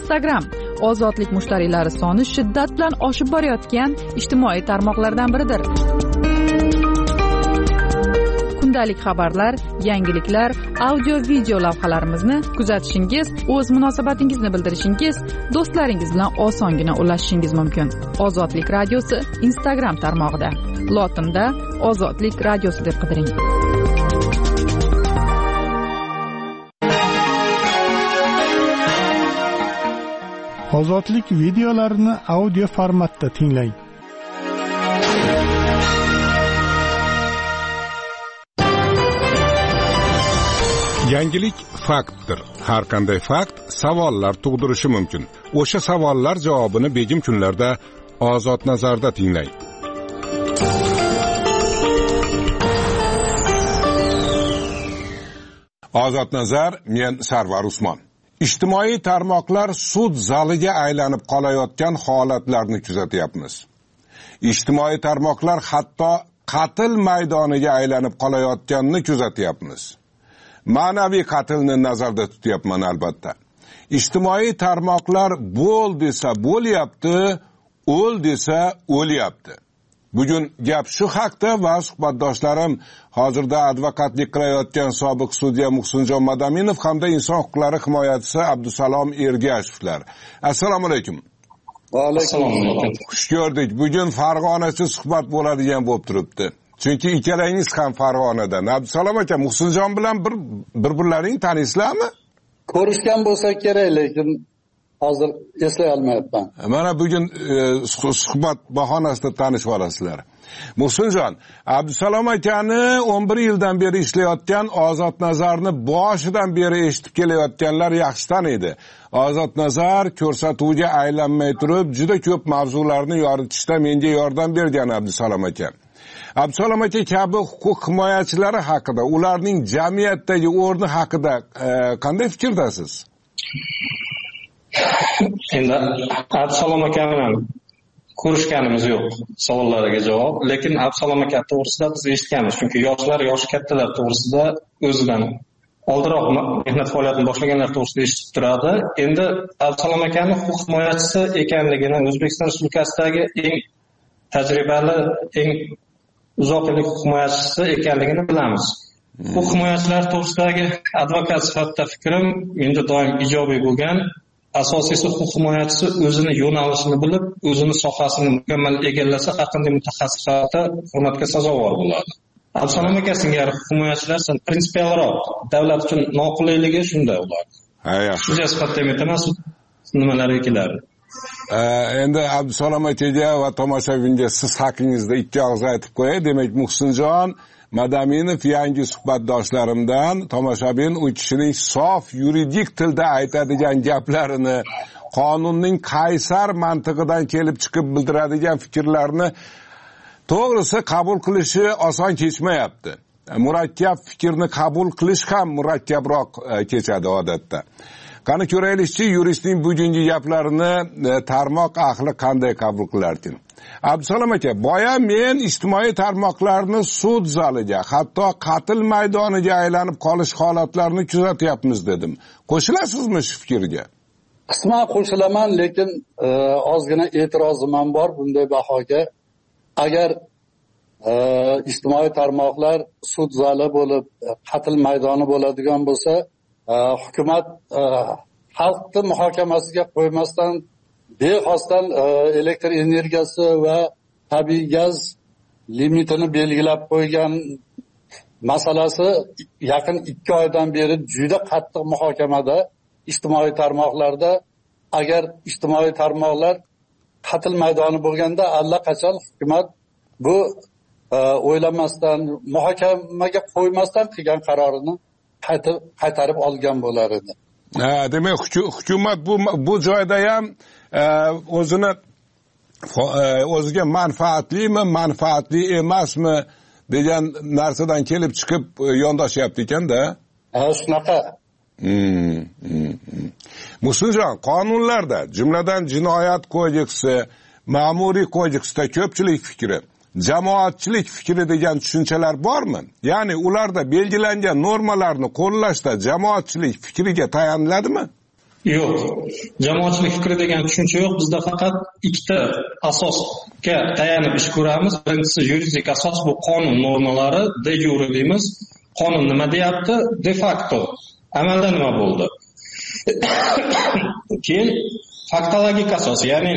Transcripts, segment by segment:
Instagram ozodlik mushtariylari soni shiddat bilan oshib borayotgan ijtimoiy tarmoqlardan biridir. Kundalik xabarlar, yangiliklar, audio-video lavhalarimizni kuzatishingiz, o'z munosabatingizni bildirishingiz, do'stlaringiz bilan osongina ulashishingiz mumkin. Ozodlik radiosi Instagram tarmog'ida. Lotinda Ozodlik radiosi deb qidiring. Ozodlik videolarini audio formatda tinglang. Yangilik faktdir. Har qanday fakt savollar tug'dirishi mumkin. O'sha savollar javobini begim kunlarda Ozod nazarda tinglang. Ozod nazar, men Sarvar Usmon. Ijtimoiy tarmoqlar sud zaliga aylanib qolayotgan holatlarni kuzatyapmiz. Ijtimoiy tarmoqlar hatto qatl maydoniga aylanib qolayotganini kuzatyapmiz. Ma'naviy qatlni nazarda tutyapman albatta. Ijtimoiy tarmoqlar bo'l desa bo'lyapti, o'l desa o'lyapti. Bugun gap shu haqda va suhbatdoshlarim hozirda advokatlik qilayotgan sobiq sudya Muhsinjon Madaminov hamda inson huquqlari himoyachisi Abdusalom Ergashevlar. Assalomu alaykum. Va alaykum assalom. Xush ko'rdik. Bugun Farg'onachi suhbat bo'ladigan bo'lib turibdi. Chunki ikkalangiz ham Farg'onadan. Abdusalom aka, Muhsinjon bilan bir-birlaring tanisizlarmi? Ko'rishgan bo'lsa kerak, lekin hozir eslay olmayapman. Mana bugun suhbat bahonasida tanishib olasizlar. Muhsinjon, Abdusalom akani 11 yildan beri ishlayotgan Ozod nazarni boshidan beri eshitib kelayotganlar yaxshi taniydi. Ozod nazar ko'rsatuvga aylanmay turib, juda ko'p mavzularni yoritishda menga yordam bergan Abdusalom aka. Abdusalom aka kabi huquq himoyachilari haqida, ularning jamiyatdagi o'rni haqida qanday fikrdasiz? Endi Abdusalom akani bilan ko'rishganimiz yo'q savollariga javob, lekin Abdusalom aka to'g'risida biz eshitganmiz, chunki yoshi kattalar to'g'risida o'zidan oldinroq mehnat faoliyatini boshlaganlar to'g'risida eshitib turadi. Endi Abdusalom akani huquq himoyachisi ekanligini, O'zbekiston Respublikasidagi eng tajribali, eng uzoq yillik huquq himoyachisi ekanligini bilamiz. Huquq himoyachilari to'g'risidagi advokat sifatida fikrim menda doim ijobiy bo'lgan. Asosiysi huquq himoyachisi o'zini yo'nalishini bilib, o'zini sohasini mukammal egallasa, har qanday mutaxassis sifatida hurmatga sazovor bo'ladi. Abdusalom aka singari huquq himoyachilar prinsipialroq, davlat uchun noqullayligi shunday ular. Ha, yaxshi. Shu sifatda aytaman, nimalarga keladi. Endi Abdusalom akaga va tomoshabinga siz haqingizda ikki og'iz aytib qo'yay. Demak, Muhsinjon Madaminov yangi suhbatdoshlarimdan tomoshabin u kishining sof yuridik tilda aytadigan gaplarini, qonunning qaysar mantig'idan kelib chiqib bildiradigan fikrlarni to'g'risi qabul qilishi oson kechmayapti. Murakkab fikrni qabul qilish ham murakkabroq kechadi odatda. Qani ko'raylikchi, yuristning bugungi gaplarini tarmoq ahli qanday qabul qilarkin? Abdusalom aka, boya men ijtimoiy tarmoqlarni sud zaliga, hatto qatl maydoniga aylanib qolish holatlarini kuzatyapmiz dedim. Qo'shilasizmi shu fikrga? Qisman qo'shilaman, lekin ozgina e'tirozim ham bor bunday bahoga. Agar ijtimoiy tarmoqlar sud zali bo'lib, qatl maydoni bo'ladigan bo'lsa, hukumat xalqni muhokamasiga qo'ymasdan bexosdan elektr energiyasi va tabiiy gaz limitini belgilab qo'ygan masalasi yaqin 2 oydan beri juda qattiq muhokamada ijtimoiy tarmoqlarda. Agar ijtimoiy tarmoqlar qatl maydoni bo'lganda allaqachon hukumat bu o'ylamasdan, muhokamaga qo'ymasdan qilgan qarorini qaytarib olgan bo'lar edi. Demak, hukumat bu joyda ham o'ziga manfaatlimi, manfaatli emasmi degan narsadan kelib chiqib yondashyapti ekanda. Shunaqa. Muhsinjon, qonunlarda, jumladan jinoyat kodeksi, ma'muriy kodeksda ko'pchilik fikri, jamoatchilik fikri degan tushunchalar bormi? Ya'ni ularda belgilangan normalarni qo'llashda jamoatchilik fikriga tayaniladimi? Yo'q. Jamoatchilik fikri degan tushuncha yo'q. Bizda faqat ikkita asosga tayanib ish ko'ramiz. Birinchisi yuridik asos, bu qonun normalari, de jure deymiz. Qonun nima deyapti? De facto amalda nima bo'ldi? Keyin faktologik asos, ya'ni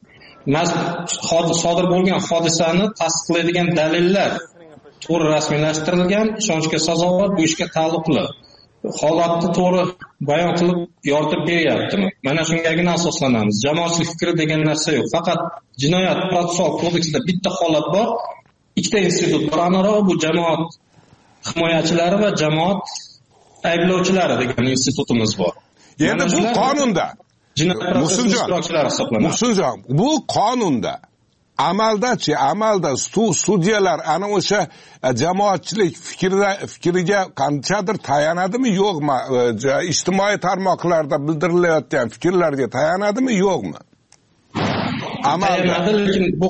sodir bo'lgan hodisani tasdiqlaydigan dalillar to'g'ri rasmiylashtirilgan, ishonchga sazovor, bu ishga taalluqli. Holatni to'g'ri bayon qilib yoritib beryaptimi? Mana shungagina asoslanamiz. Jamoatchilik fikri degan narsa yo'q. Faqat jinoyat protsessual kodeksida bitta holat bor. Ikkita institut bor. Anaroq bu jamoat himoyachilari va jamoat ayblovchilari degan institutimiz bor. Endi bu qonunda Muhsinjon, bu qonunda amalda sudyalar ana o'sha jamoatchilik fikriga qanchadir tayanadimi yo'qmi? Ijtimoiy tarmoqlarda bildirilayotgan fikrlarga tayanadimi yo'qmi? Tayanadi, lekin bu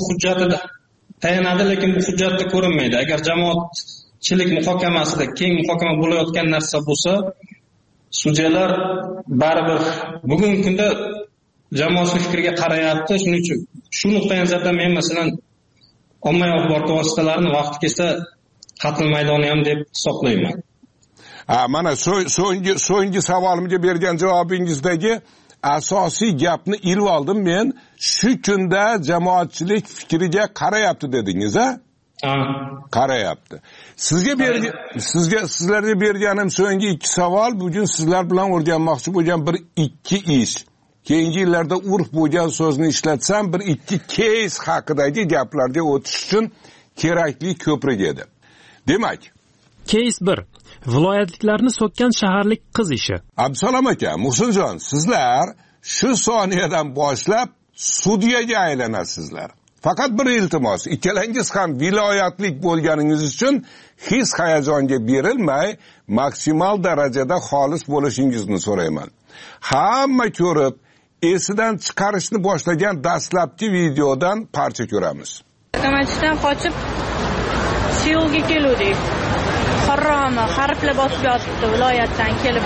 hujjatda ko'rinmaydi. Agar jamoatchilik muhokamasida keng muhokama bo'layotgan narsa bo'lsa, sudyalar baribir bugungi kunda jamoatchilik fikriga qarayapti. Shuning uchun shu nuqtai nazardan men masalan ommaviy axborot vositalarini vaqti kelsa qatl maydoni ham deb hisoblayman. Mana so'nggi savolimga bergan javobingizdagi asosiy gapni ilib oldim men. Shu kunda jamoatchilik fikriga qarayapti dedingiz, a? Qarayapti. Sizlarga berganim so'nggi ikki savol bugun sizlar bilan o'rganmoqchi bo'lgan bir ikki ish. Keyingi yillarda urf bo'lgan so'zni ishlatsam bir ikki case haqidagi gaplarga o'tish uchun kerakli ko'prik edi. Demak, case 1. Viloyatliklarni so'kkan shaharlik qiz ishi. Abdusalom aka, Muhsinjon, sizlar shu soniyadan boshlab sudyaga aylanasizlar. Faqat bir iltimos, ikkalangiz ham viloyatlik bo'lganingiz uchun his hayajonga berilmay, maksimal darajada xolis bo'lishingizni so'rayman. Hamma ko'rib, esidan chiqarishni boshlagan dastlabki videodan parcha ko'ramiz. Qamatishdan qochib Seulga keldik. Qorroni harflar bosib yotibdi, viloyatdan kelib.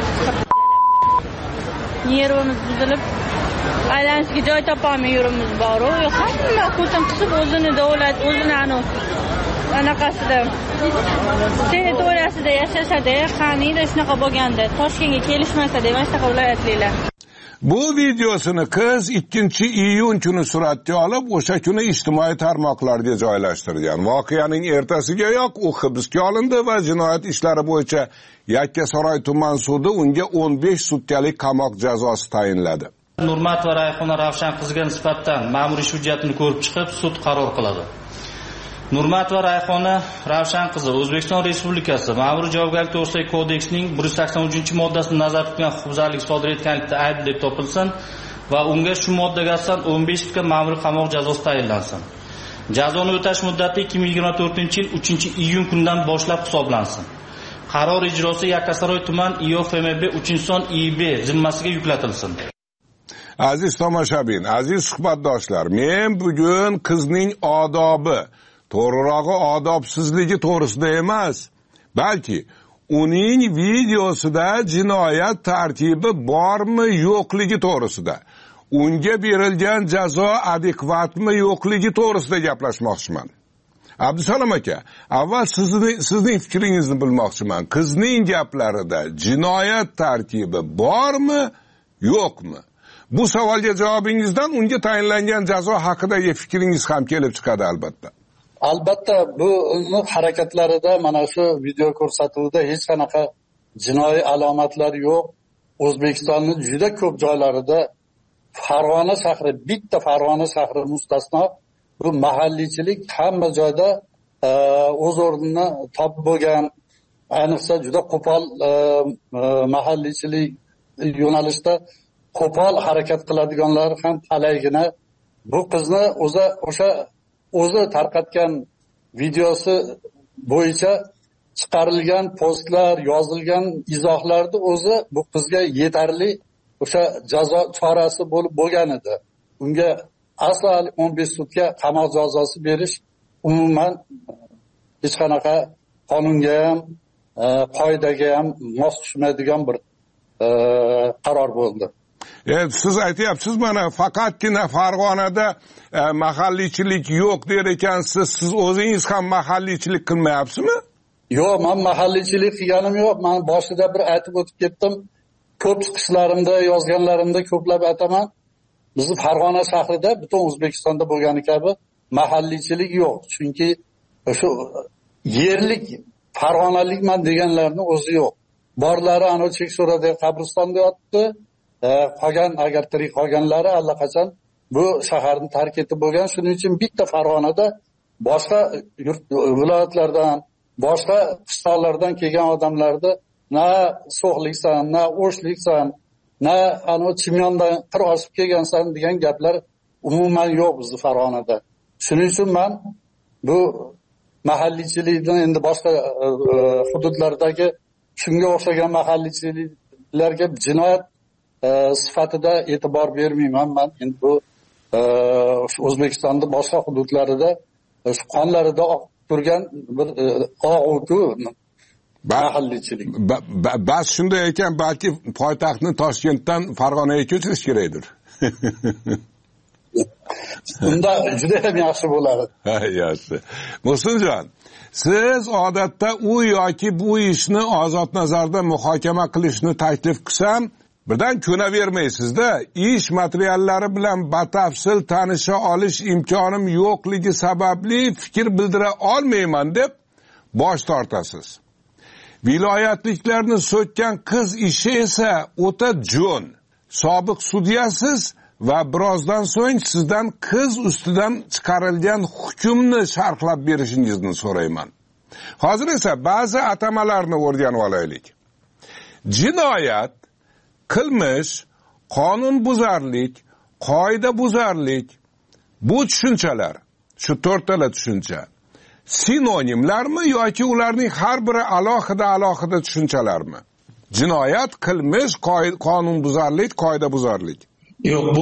Nervimiz buzilib, aylanishga joy topolmay yurimiz bor-ku. Hamma ko'tin qisib o'zini davlat, o'zini anaqasida territoriyasida yashashadi. Qaniydi shunaqa bo'lganda, Toshkentga kelishmasa-da, mana shunaqa viloyatliklar. Bu videosini qiz 2-iyun kuni suratga olib, o'sha kuni ijtimoiy tarmoqlarga joylashtirgan. Voqeaning ertasigayoq u hibsga olindi va jinoyat ishlari bo'yicha Yakkasaroy tuman sudi unga 15 sutkalik qamoq jazosi tayinladi. Nurmat va Rayhona Ravshan qizga nisbatan ma'muriy hujjatini ko'rib chiqib, sud qaror qiladi. Nurmat va Rayhona Ravshan qizi O'zbekiston Respublikasi Ma'muriy javobgarlik to'g'risidagi kodeksning 183-moddasini nazarda tutgan huquqbuzarlik sodir etganlikda aybli deb topilsin va unga shu moddaga asosan 15 sutka ma'muriy qamoq jazosi tayinlansin. Jazoni o'tash muddati 2024-yil 3-iyun kunidan boshlab hisoblansin. Qaror ijrosi Yakkasaroy tuman IOFMB 3-son IB zimmasiga yuklatilsin. Aziz tomoshabin, aziz suhbatdoshlar, men bugun qizning odobi, to'g'rirog'i odobsizligi to'g'risida emas, balki uning videosida jinoyat tartibi bormi yo'qligi to'g'risida, unga berilgan jazo adekvatmi yo'qligi to'g'risida gaplashmoqchiman. Abdusalom aka, avval sizning fikringizni bilmoqchiman. Qizning gaplarida jinoyat tartibi bormi yo'qmi? Bu savolga javobingizdan unga tayinlangan jazo haqidagi fikringiz ham kelib chiqadi albatta. Albatta bu harakatlarida mana shu video ko'rsatuvida hech qanaqa jinoiy alomatlar yo'q. O'zbekistonning juda ko'p joylarida Farg'ona shahri, bitta Farg'ona shahri mustasno, bu mahalliychilik hamma joyda o'z o'rnini topib bo'lgan. Ayniqsa juda qo'pol mahalliychilik yo'nalishda qo'pol harakat qiladiganlar ham talaygina. Bu qizni o'zi tarqatgan videosi bo'yicha chiqarilgan postlar, yozilgan izohlarni o'zi bu qizga yetarli o'sha jazo chorasi bo'lib bo'lgan edi. Unga asal 15 sutka qamoq jazosi berish umuman hech qanaqa qonunga ham, qoidaga ham mos tushmaydigan bir qaror bo'ldi. Siz aytyapsiz mana faqatgina Farg'onada mahalliychilik yo'q der ekansiz. Siz o'zingiz ham mahalliychilik qilmayapsizmi? Yo'q, men mahalliychilik qilganim yo'q. Men boshida bir aytib o'tib ketdim. Ko'p chiqishlarimda, yozganlarimda ko'plab aytaman. Bizni Farg'ona shahrida butun O'zbekistonda bo'lgani kabi mahalliychilik yo'q. Chunki shu yerlik Farg'onalikman deganlarning o'zi yo'q. Borlari ana Chekso'radagi qabristonda yotdi. Qolgan agar tirik qolganlari allaqachon bu shaharni tark etib bo'lgan. Shuning uchun bitta Farg'onada boshqa viloyatlardan, boshqa qishloqlardan kelgan odamlarni na so'qliksan, na o'shliksan, na ana Chimyondan qir osib kelgansan degan gaplar umuman yo'q bizning Farg'onada. Shuning uchun men bu mahalliychilikdan endi boshqa hududlardagi shunga o'xshagan mahalliychiliklarga jinoyat sifatida e'tibor bermayman. Men endi bu O'zbekistonning boshqa hududlarida shu qonlarida oqib turgan bir og'u mahalliychilik. Bas shunday ekan, balki poytaxtni Toshkentdan Farg'onaga ko'chirish kerakdir. Unda juda ham yaxshi bo'ladi. Yaxshi. Muhsinjon, siz odatda u yoki bu ishni ozod nazarda muhokama qilishni taklif qilsam, birdan ko'navermaysizda. Ish materiallari bilan batafsil tanisha olish imkonim yo'qligi sababli fikr bildira olmayman deb bosh tortasiz. Viloyatliklarni so'kkan qiz ishi esa o'ta jo'n. Sobiq sudyasiz va birozdan so'ng sizdan qiz ustidan chiqarilgan hukmni sharhlab berishingizni so'rayman. Hozir esa ba'zi atamalarni o'rganib olaylik. Jinoyat, qilmish, qonunbuzarlik, qoidabuzarlik, bu tushunchalar, shu to'rttala tushuncha sinonimlarmi yoki ularning har biri alohida tushunchalarmi? Jinoyat, qilmish, qonunbuzarlik, qoidabuzarlik. Yo'q, bu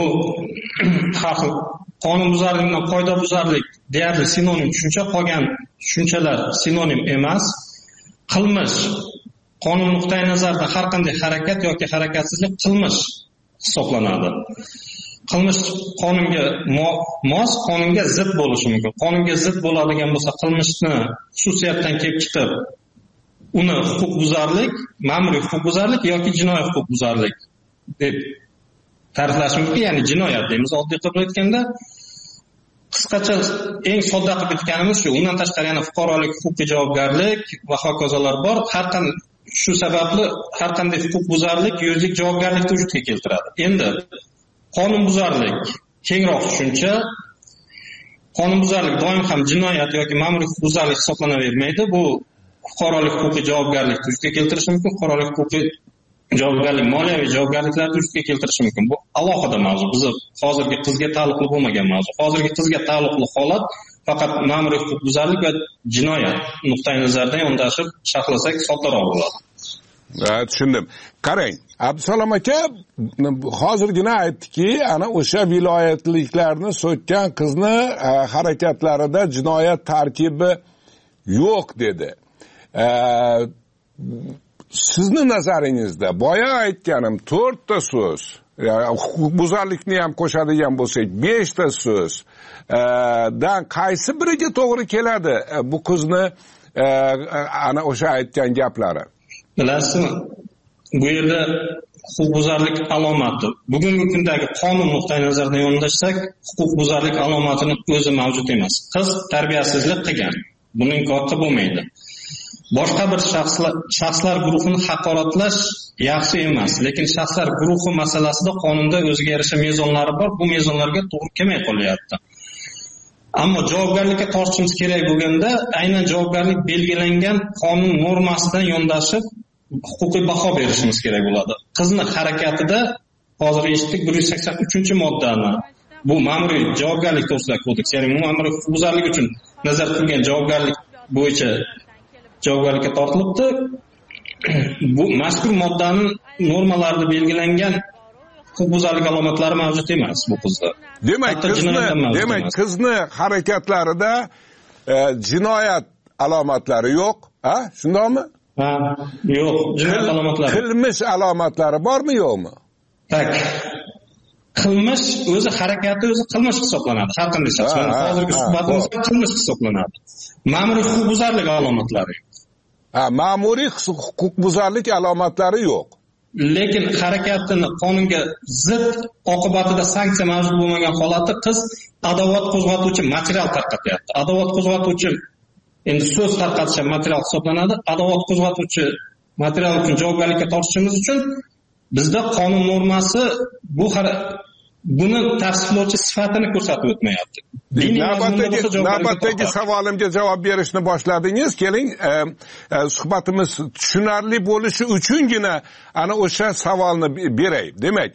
qonunbuzarlik bilan qoidabuzarlik deyarli sinonim tushuncha, qolgan tushunchalar sinonim emas. Qilmish qonun nuqtai nazaridan har qanday harakat yoki harakatsizlik qilmish hisoblanadi. Qilmish qonunga mos, qonunga zid bo'lishi mumkin. Qonunga zid bo'ladigan bo'lsa, qilmishni xususiyatdan kelib chiqib, uni huquqbuzarlik, ma'muriy huquqbuzarlik yoki jinoiy huquqbuzarlik deb ta'riflash mumkin. Ya'ni jinoyat deymiz oddiy qilib aytganda. Qisqacha eng sodda qilib aytganimiz shu. Undan tashqari yana fuqarolik, huquqiy javobgarlik va hokazolar bor. Har qanday shu sababli har qanday huquqbuzarlik yuridik javobgarlikni vujudga keltiradi. Endi qonunbuzarlik kengroq tushuncha. Qonunbuzarlik doim ham jinoyat yoki ma'muriy huquqbuzarlik hisoblanavermaydi. Bu fuqarolik, huquqiy javobgarlikni vujudga keltirishi mumkin. Fuqarolik, huquqiy javobgarlik, moliyaviy javobgarliklarni vujudga keltirishi mumkin. Bu alohida mavzu. Biz hozirgi qizga taalluqli bo'lmagan mavzu. Hozirgi qizga taalluqli holat faqat ma'muriy huquqbuzarlik va jinoyat nuqtai nazaridan yondashib sharhlasak soddaroq bo'ladi. Tushundim. Qarang, Abdusalom aka hozirgina aytdiki, ana o'sha viloyatliklarni so'kkan qizni harakatlarida jinoyat tarkibi yo'q dedi. Sizni nazaringizda boya aytganim 4 ta so'z, huquqbuzarlikni ham qo'shadigan bo'lsak 5 ta so'z dan qaysi biriga to'g'ri keladi bu qizni ana o'sha aytgan gaplari? Bilasizmi? Bu yerda huquqbuzarlik alomati. Bugungi kundagi qonun nuqtai nazaridan yondashsak, huquqbuzarlik alomatini o'zi mavjud emas. Qiz tarbiyasizlik qilgan. Buni inkor qilib bo'lmaydi. Boshqa bir shaxslar guruhini haqoratlash yaxshi emas, lekin shaxslar guruhi masalasida qonunda o'ziga yarasha mezonlari bor. Bu mezonlarga to'g'ri kelmay qolyapti. Ammo javobgarlikka tortishimiz kerak bo'lganda, aynan javobgarlik belgilangan qonun normasidan yondashib huquqiy baho berishimiz kerak bo'ladi. Qizni harakatida hozir eshitdik 183-moddani. Bu ma'muriy javobgarlik to'g'risidagi kodeks, ya'ni ma'muriy huquqbuzarlik uchun nazarda tutilgan javobgarlik bo'yicha javobgarlikka tortilibdi. Bu mazkur moddaning normalarida belgilangan huquqbuzarlik alomatlari mavjud emas bu qizda. Demak, qizni harakatlarida jinoyat alomatlari yo'q, ha? Shundaymi? Ha, yo'q. Jinoyat alomatlari. Qilmish alomatlari bormi, yo'qmi? Tak. qilmish o'zi harakati o'zi qilmish hisoblanadi. Har qanday shaxs. Hozirgi suhbatimizda qilmish hisoblanadi. Ma'muriy huquqbuzarlik alomatlari. Ma'muriy huquqbuzarlik alomatlari yo'q. Lekin harakatini qonunga zid oqibatida sanksiya mavjud bo'lmagan holatda qiz adovat qo'zg'atuvchi material tarqatyapti. Adovat qo'zg'atuvchi endi so'z tarqatish material hisoblanadi. Adovat qo'zg'atuvchi material uchun javobgarlikka tortishimiz uchun bizda qonun normasi buni tavsiflovchi sifatini ko'rsatib o'tmayapti. Navbatdagi savolimga javob berishni boshladingiz. Keling, suhbatimiz tushunarli bo'lishi uchungina ana o'sha savolni beray. Demak,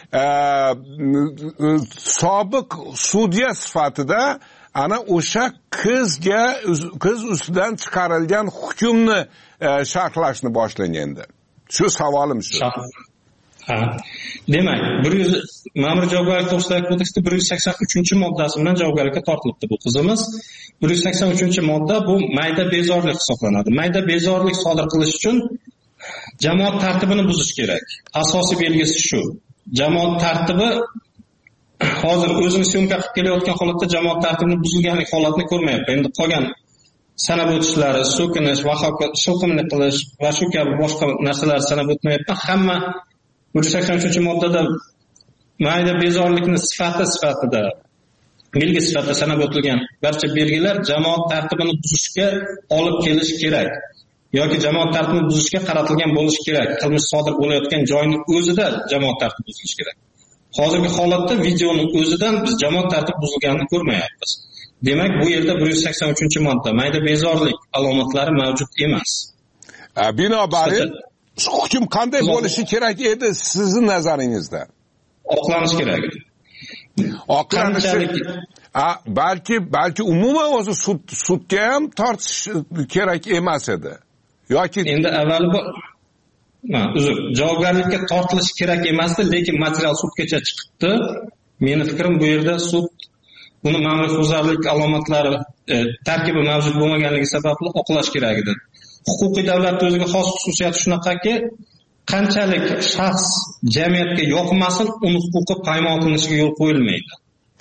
sobiq sudya sifatida ana o'sha qiz ustidan chiqarilgan hukmni sharhlashni boshlang endi. Shu savolim shu. Demak, ma'muriy javobgarlik to'g'risidagi kodeksda 183-moddasi bilan javobgarlikka tortilibdi bu qizimiz. 183-modda bu mayda bezorlik hisoblanadi. Mayda bezorlik sodir qilish uchun jamoat tartibini buzish kerak. Asosiy belgisi shu. Jamoat tartibi hozir o'zini syomka qilib kelayotgan holatda jamoat tartibini buzilganlik holatini ko'rmayapti. Endi qolgan sanab o'tishlari, so'kinish va shilqimlik qilish va shu kabi boshqa narsalar sanab o'tmayapti. Hamma 183-moddada mayda bezorlikni sifatida belgi sifatida sanab o'tilgan barcha belgilar jamoat tartibini buzishga olib kelish kerak yoki jamoat tartibini buzishga qaratilgan bo'lishi kerak. Qilmish sodir bo'layotgan joyning o'zida jamoat tartibi buzilishi kerak. Hozirgi holatda videoning o'zidan biz jamoat tartibi buzilganini ko'rmayapmiz. Demak, bu yerda 183-modda mayda bezorlik alomatlari mavjud emas. Binobarin hukm qanday bo'lishi kerak edi sizning nazaringizda? Oqlanish kerak edi. Balki umuman o'zi sudga ham tortish kerak emas edi. Yoki endi javobgarlikka tortilishi kerak emasdi, lekin material sudgacha chiqibdi. Meni fikrim bu yerda sud buni ma'muriy huquqbuzarlik alomatlari tarkibi mavjud bo'lmaganligi sababli oqlash kerak edi. Huquqiy davlatda o'ziga xos xususiyati shunaqaki, qanchalik shaxs jamiyatga yoqmasin, uni huquqi poymol qilinishiga yo'l qo'yilmaydi.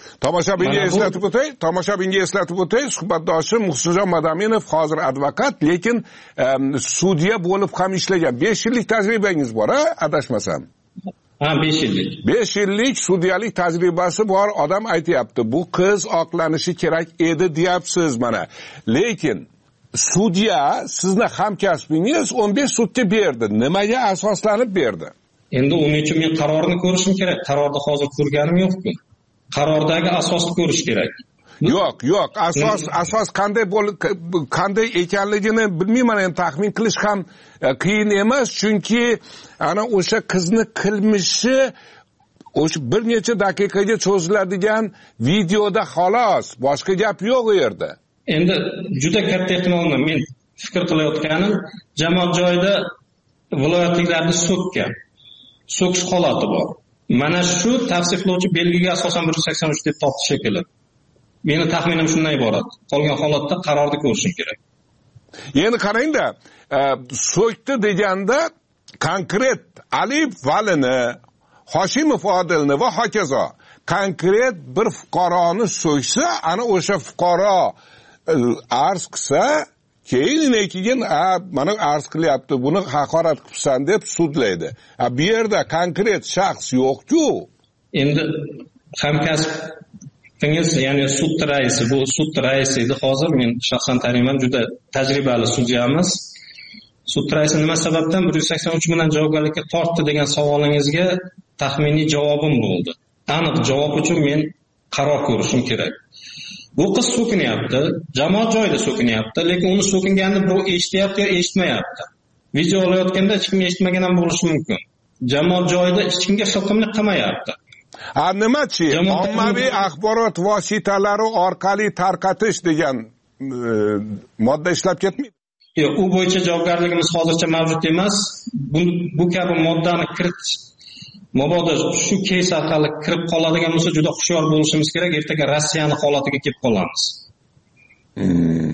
Tomoshabinga eslatib o'tay, suhbatdoshim Muhsinjon Madaminov hozir advokat, lekin sudya bo'lib ham ishlagan. 5 yillik tajribangiz bor, adashmasam. 5 yillik. 5 yillik sudyalik tajribasi bor odam aytayapti. Bu qiz oqlanishi kerak edi deyapsiz mana. Lekin sudya sizni hamkasbingiz 15 sutka berdi. Nimaga asoslanib berdi? Endi uning uchun men qarorini ko'rishim kerak. Qarorda hozir ko'rganim yo'q-ku. Qarordagi asosni ko'rish kerak. Yo'q, asos qanday ekanligini bilmayman, endi taxmin qilish ham qiyin emas, chunki ana o'sha qizni qilmishi o'sha bir necha daqiqaga cho'ziladigan videoda xolos, boshqa gap yo'q u yerda. Endi juda katta ehtimolni men fikr qilayotganim, jamoat joyida viloyatliklarni so'kish holati bor. Mana shu tavsiflovchi belgiga asosan 183 deb topdi shekilli. Meni taxminim shundan iborat. Qolgan holatda qarorni ko'rishim kerak. Endi qarangda, so'kdi deganda konkret Alif Valini, Hoshimov Odilni va hokazo konkret bir fuqaroni so'ksa, ana o'sha fuqaro arz qilsa, keyin mana arz qilyapti, buni haqorat qilibsan deb sudlaydi. Bu yerda konkret shaxs yo'q-ku. Endi hamkasbingiz, ya'ni sud raisi, bu sud raisi edi. Hozir men shaxsan taniyman, juda tajribali sudyamiz. Sud raisi nima sababdan 183 bilan javobgarlikka tortdi degan savolingizga taxminiy javobim bo'ldi. Aniq javob uchun men qaror ko'rishim kerak. Bu qiz so'kinyapti, jamoat joyida so'kinyapti, lekin uni so'kinganini birov eshityapti yo eshitmayapti. Video olayotganda hech kim eshitmagan ham bo'lishi mumkin. Jamoat joyida hech kimga shilqimlik qilmayapti. Nimachi? Ommaviy axborot vositalari orqali tarqatish degan modda ishlab ketmaydi. Yo'q, u bo'yicha javobgarligimiz hozircha mavjud emas. Bu kabi moddani kiritish mabodo shu keys orqali kirib qoladigan bo'lsa juda hushyor bo'lishimiz kerak. Ertaga Rossiyani holatiga kelib qolamiz.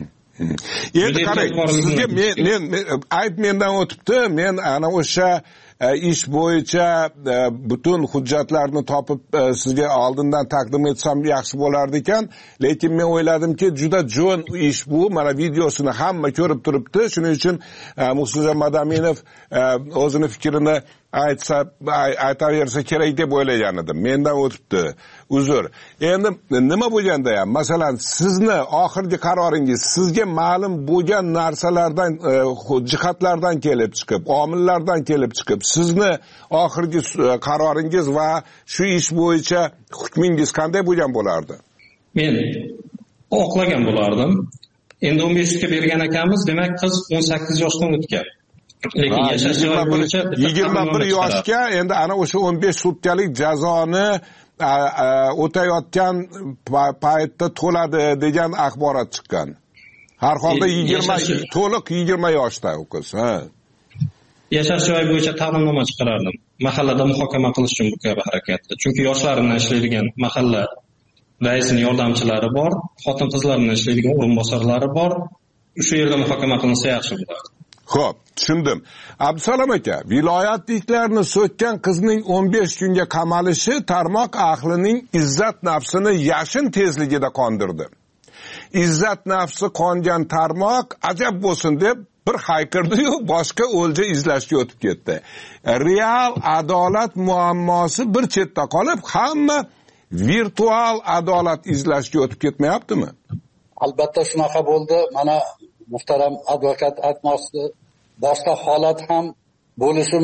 Endi qarang, sizga men ayb mendan o'tibdi. Men ana o'sha ish bo'yicha butun hujjatlarni topib sizga oldindan taqdim etsam yaxshi bo'lardi ekan, lekin men o'yladimki juda jo'n ish bu, mana videosini hamma ko'rib turibdi, shuning uchun Muhsinjon Madaminov o'zini fikrini aytaversa kerak deb o'ylagan edim. Mendan o'tibdi, uzr. Endi nima bo'lganda ham, masalan, sizni oxirgi qaroringiz sizga ma'lum bo'lgan narsalardan, jihatlardan kelib chiqib, omillardan kelib chiqib, sizni oxirgi qaroringiz va shu ish bo'yicha hukmingiz qanday bo'lgan bo'lardi? Men oqlagan bo'lardim. Endi 15 sutga bergan akamiz, demak qiz 18 yoshdan o'tgan. Lekin yashash joyi bo'yicha 21 yoshga endi ana o'sha 15 sutkalik jazoni o'tayotgan paytda to'ladi degan axborot chiqqan. Har holda 20 to'liq 20 yoshda u qiz. Yashash joyi bo'yicha ta'minnoma chiqarardim. Mahallada muhokama qilish uchun bu kabi harakatda. Chunki yoshlar bilan ishlaydigan mahalla raisining yordamchilari bor, xotin-qizlar bilan ishlaydigan o'rinbosarlari bor. O'sha yerda muhokama qilinsa yaxshi bo'lardi. Xo'p, tushundim. Abdusalom aka, viloyatliklarni so'kkan qizning 15 kunga qamalishi tarmoq ahlining izzat nafsini yashin tezligida qondirdi. Izzat nafsi qongan tarmoq ajab bo'lsin deb bir hayqirdi-yu, boshqa o'lja izlashga o'tib ketdi. Real adolat muammosi bir chetda qolib, hamma virtual adolat izlashga o'tib ketmayaptimi? Albatta shunaqa bo'ldi. Mana muhtaram advokat aytmoqchi, boshqa holat ham bo'lishi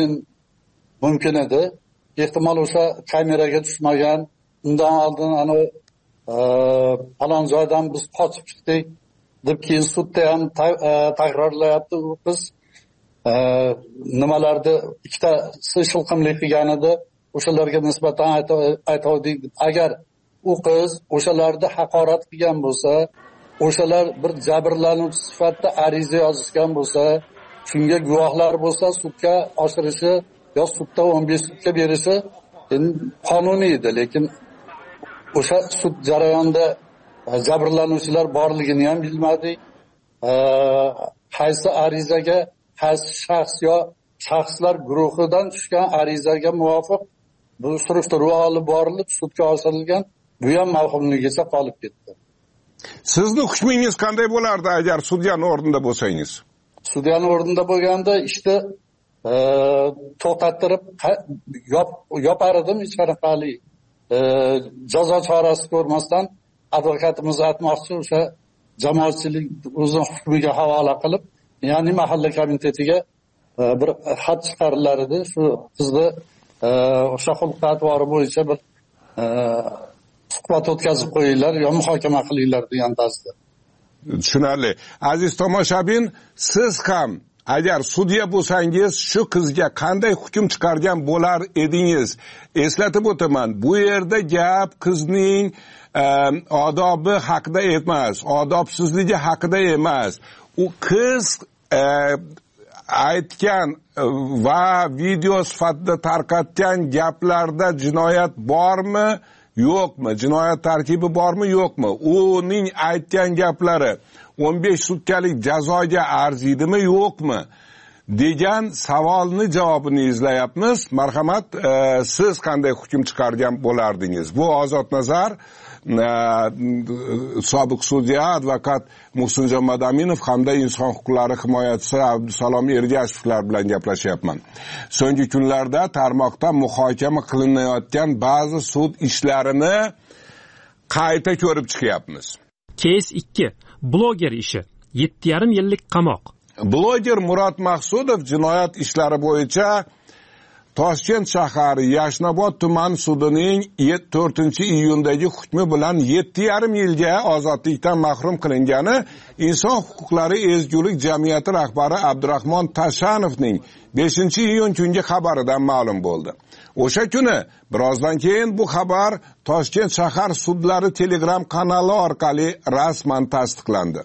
mumkin edi. Ehtimol o'sha kameraga tushmagan, undan oldin ana falon joydan biz qochib chiqdik deb keyin sudda ham takrorlayapti u qiz. Nimalarni ikkitasi shilqimlik qilgan edi, o'shalarga nisbatan aytavdik. Agar u qiz o'shalarni haqorat qilgan bo'lsa, o'shalar bir jabrlanuvchi sifatida ariza yozishgan bo'lsa, shunga guvohlar bo'lsa, sudga oshirishi yo sudda 15 sudga berishi qonuniy edi. Lekin o'sha sud jarayonida jabrlanuvchilar borligini ham bilmadik. Qaysi arizaga, qaysi shaxs yo shaxslar guruhidan tushgan arizaga muvofiq bu surishtiruv olib borilib sudga oshirilgan, bu ham mavhumligicha qolib ketdi. Sizni hukmingiz qanday bo'lardi agar sudyaning o'rnida bo'lsangiz? Sudyaning o'rnida bo'lganda ishni to'xtattirib yopar edim, hech qanaqalik jazo chorasi ko'rmasdan. Advokatimiz aytmoqchi, o'sha jamoatchilik o'zini hukmiga havola qilib, ya'ni mahalla komitetiga bir xat chiqarilar edi. Shu qizni o'sha xulq atvori bo'yicha bir suhbat o'tkazib qo'yinglar yo muhokama qilinglar degan tarzda. Tushunarli. Aziz tomoshabin, siz ham agar sudya bo'lsangiz shu qizga qanday hukm chiqargan bo'lar edingiz? Eslatib o'taman, bu yerda gap qizning odobi haqida emas, odobsizligi haqida emas. U qiz aytgan va video sifatida tarqatgan gaplarda jinoyat bormi, yo'qmi? Jinoyat tarkibi bormi, yo'qmi? Uning aytgan gaplari 15 sutkalik jazoga arziydimi, yo'qmi degan savolni javobini izlayapmiz. Marhamat, siz qanday hukm chiqargan bo'lardingiz? Bu ozod nazar sobiq sudya advokat Muhsinjon Madaminov hamda inson huquqlari himoyachisi Abdusalom Ergashevlar bilan gaplashyapman. So'nggi kunlarda tarmoqda muhokama qilinayotgan ba'zi sud ishlarini qayta ko'rib chiqyapmiz. Kes 2. Bloger ishi. 7,5 yillik qamoq. Bloger Murod Maqsudov jinoyat ishlari bo'yicha Toshkent shahari Yashnobod tuman sudining 4-iyundagi hukmi bilan 7,5 yilga ozodlikdan mahrum qilingani Inson huquqlari ezgulik jamiyati rahbari Abdurahmon Tashanovning 5-iyun kungi xabaridan ma'lum bo'ldi. O'sha kuni birozdan keyin bu xabar Toshkent shahar sudlari Telegram kanali orqali rasman tasdiqlandi.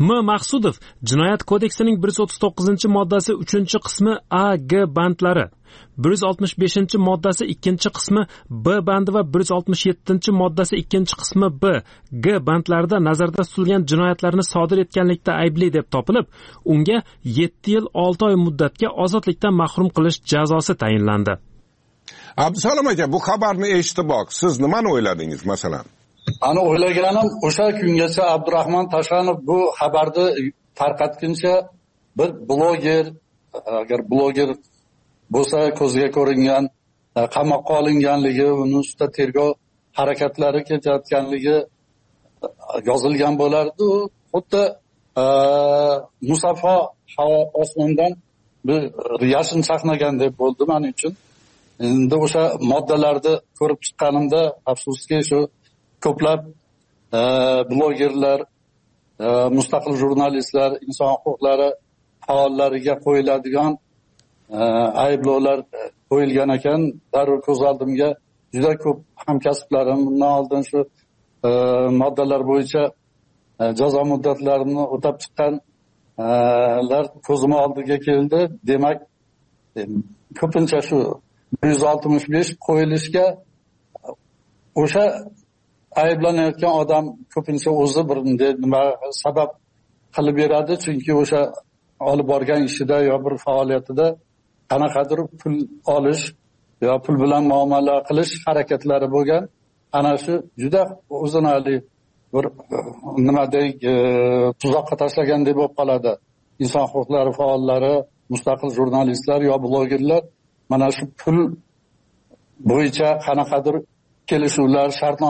Maqsudov Jinoyat kodeksining 139-moddasi 3-qismi A, G bandlari 165-moddasi 2-qismi B bandi va 167-moddasi 2-qismi B, G bandlarida nazarda tutilgan jinoyatlarni sodir etganlikda aybli deb topilib, unga 7 yil 6 oy muddatga ozodlikdan mahrum qilish jazosi tayinlandi. Abdusalom aka, bu xabarni eshitib siz nimani o'yladingiz masalan? Ana o'ylaganim o'sha kungacha Abdurahmon Tashanov bu xabarni tarqatguncha bir bloger, agar bloger bo'lsa ko'zga ko'ringan, qamoqqa olinganligi, uni ustida tergov harakatlari ketayotganligi yozilgan bo'lardi. Xuddi Musaffo havo osmondan bir yashin chaqnagandek bo'ldi men uchun. Endi o'sha moddalarni ko'rib chiqqanimda afsuski shu ko'plab blogerlar, mustaqil jurnalistlar, inson huquqlari faollariga qo'yiladigan ayblovlar qo'yilgan ekan. Darrov ko'z oldimga juda ko'p hamkasblarim bundan oldin shu moddalar bo'yicha jazo muddatlarini o'tab chiqqanlar ko'zim oldiga keldi. Demak, ko'pincha shu 165 qo'yilishga o'sha ayblanayotgan odam ko'pincha o'zi bir nima sabab qilib beradi, chunki o'sha olib borgan ishida yo bir faoliyatida qanaqadir pul olish yo pul bilan muomala qilish harakatlari bo'lgan. Ana shu juda o'zini bir nimadek tuzoqqa tashlagandek bo'lib qoladi. Inson huquqlari faollari, mustaqil jurnalistlar yo blogerlar mana shu pul bo'yicha qanaqadir kelishuvlar,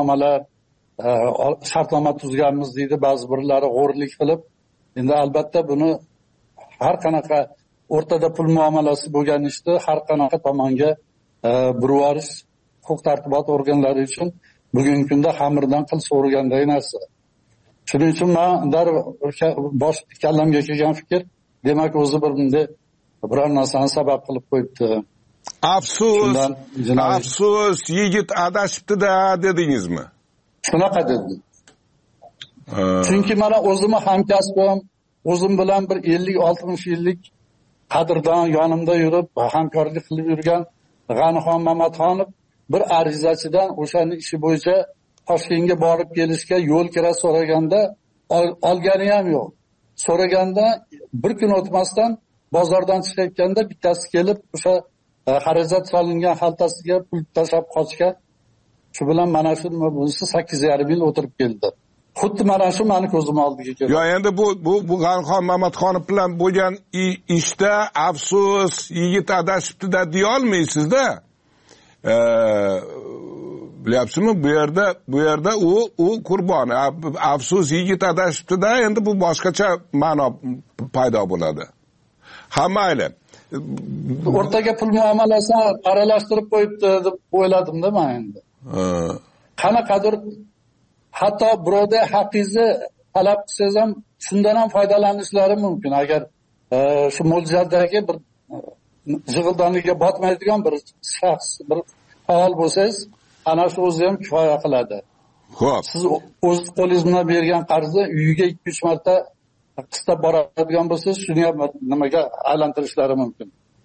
shartnoma tuzganmiz deydi ba'zi birlari g'o'rlik qilib. Endi albatta buni har qanaqa o'rtada pul muomalasi bo'lgan ishni har qanaqa tomonga burvarish huquq-tartibot organlari uchun bugungi kunda xamirdan qil so'raganday narsa. Shuning uchun men bosh kallamga kelgan fikr, demak o'zi biror narsani sabab qilib qo'yibdi. Afsus, yigit adashibdi-da dedingizmi? Shunaqa dedim. Chunki mana o'zimni hamkasbim, o'zim bilan bir 50-60 yillik qadrdon yonimda yurib, hamkorlik qilib yurgan G'anixon Mamatxonov bir arizachidan o'shani ishi bo'yicha Toshkentga borib kelishga yo'l kira so'raganda olgani ham yo'q. So'raganda bir kun o'tmasdan bozordan chiqayotganda bittasi kelib o'sha xarajat solingan xaltasiga pul tashlab qochgan. Shu bilan mana shu bunisi 8,5 yil o'tirib keldi. Xuddi mana shu meni ko'zim oldiga keldi. Yo, endi bu G'anixon Mamatxonov bilan bo'lgan ishda afsus, yigit adashibdi-da deya olmaysiz-da. Bilyapsizmi, bu yerda u qurbon. Afsus, yigit adashibdi-da, endi bu boshqacha ma'no paydo bo'ladi. Ha, mayli. O'rtaga pul muomalasini aralashtirib qo'yibdi deb o'yladim-da men endi. Qanaqadir hatto birovda haqingizni talab qilsangiz ham shundan ham foydalanishlari mumkin. Agar shu mo'ljaldagi bir jig'ildoniga botmaydigan bir shaxs, bir faol bo'lsangiz, ana shu o'zi ham kifoya qiladi. Xo'p. Siz o'z qo'lingiz bilan bergan qarzni uyiga 2-3 marta qistab boradigan bo'lsangiz, shuni ham nimaga aylantirishlari mumkin.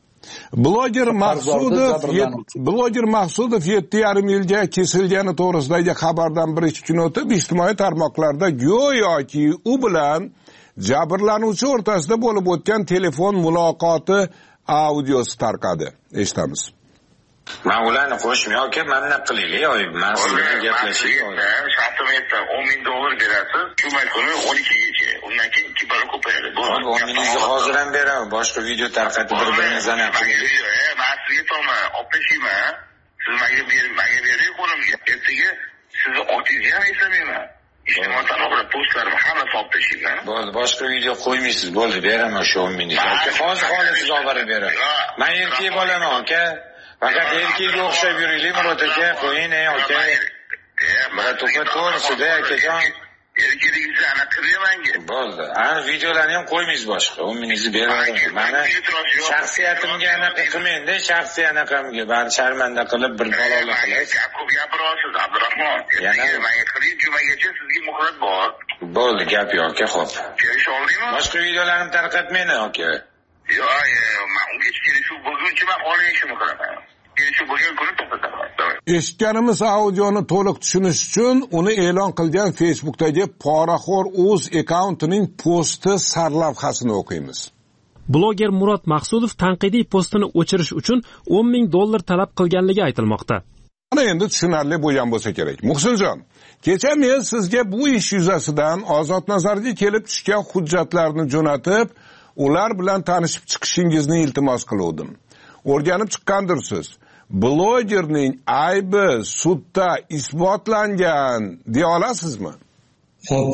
Bloger Maqsudov 7,5 yilga kesilgani to'g'risidagi xabardan 1-2 kun o'tib ijtimoiy tarmoqlarda go'yoki u bilan jabrlanuvchi o'rtasida bo'lib o'tgan telefon muloqoti audiosi tarqadi. Eshitamiz. Men ularni qo'shim yoki mamnun qilaylik, men sizlarga gaplashaylik. Shaxsiyatimda $10,000 berasiz, juma kuni 12gacha. Undan keyin 2 barobar ko'payadi. Bu 10,000 hozir ham beraman, boshqa video tarqatib bir-biringizni qiling. Men sizga to'g'ri olib tashlayman. Siz menga bering qo'limga. Ertaga sizni otingizni ham eslamayman. İjtimoiy tarmoqlar postlarimni hammasi olib tashlayman. Bo'ldi, boshqa video qo'ymaysiz. Bo'ldi, beraman shu 10,000. Hozir siz olib berib beraman. Men erkak bo'laman, aka. Faqat erkakga o'xshab yuraylik, Murod aka, qo'ying, aka. Murod aka to'g'risida, akajon. Erkaligingizni aniq qilyapman-ki. Bo'ldi. Ana videolarni ham qo'ymaysiz boshqa. 10,000 beraman. Mana shaxsiyatimga anaqa qilmaydi, shaxsiy anaqamga bari sharmanda qilib bir balolar qilasiz. Ko'p gapirasiz, Abdurahmon. Yana menga qiling, jumagacha sizga muhlat bor. Bo'ldi, gap yo'q, aka, xo'p. Kelisha oldingmi? Boshqa videolarni tarqatmayman, aka. yo'q, men unga kelishuv bo'lguncha men olishimni qilaman. Kelishuv bo'lgan kuni to'xtataman. Eshitganimiz audioni to'liq tushunish uchun uni e'lon qilgan Facebookdagi Poraxo'r Uz akkauntining posti sarlavhasini o'qiymiz. Bloger Murod Maqsudov tanqidiy postini o'chirish uchun $10,000 talab qilganligi aytilmoqda. Ana endi tushunarli bo'lgan bo'lsa kerak. Muhsinjon, kecha men sizga bu ish yuzasidan Ozodnazarga kelib tushgan hujjatlarni jo'natib, ular bilan tanishib chiqishingizni iltimos qildim. O'rganib chiqqandirsiz. Blogerning aybi sudda isbotlangan deya olasizmi? Xo'p.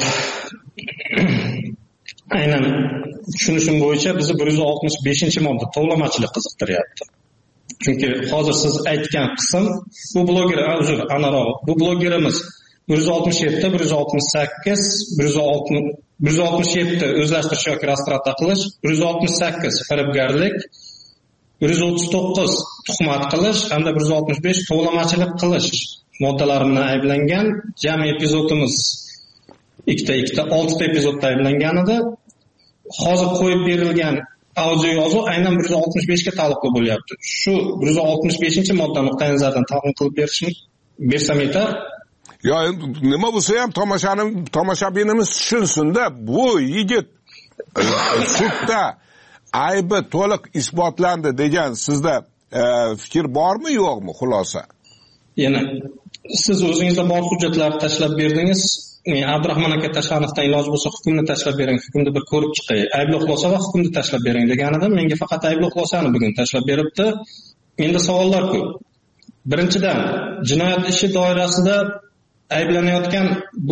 Aynan tushunishim bo'yicha bizni 165-modda tovlamachilik qiziqtiryapti. Chunki hozir siz aytgan qism bu bloger, bu blogerimiz 167, 168, 167 o'zlashtirish yoki rastrata qilish, 168 firibgarlik, 139 tuhmat qilish hamda 165 tovlamachilik qilish moddalari bilan ayblangan. Jami epizodimiz ikkita 6 epizodda ayblangan edi. Hozir qo'yib berilgan audio yozuv aynan 165 ga taalluqli bo'lyapti. Shu 165-modda nuqtai nazardan tahlil qilib bersam yetar. Yo, nima bo'lsa ham tomoshabinimiz tushunsin-da, bu yigit sudda aybi to'liq isbotlandi degan sizda fikr bormi, yo'qmi, xulosa? Yana siz o'zingizda bor hujjatlarni tashlab berdingiz. Men Abdurahmon aka Tashanovdan iloji bo'lsa hukmni tashlab bering, hukmni bir ko'rib chiqay. Aybli xulosa va hukmni tashlab bering degan edim. Menga faqat aybli xulosani bugun tashlab beribdi. Menda savollar ko'p. Birinchidan, jinoyat ishi doirasida ayblanayotgan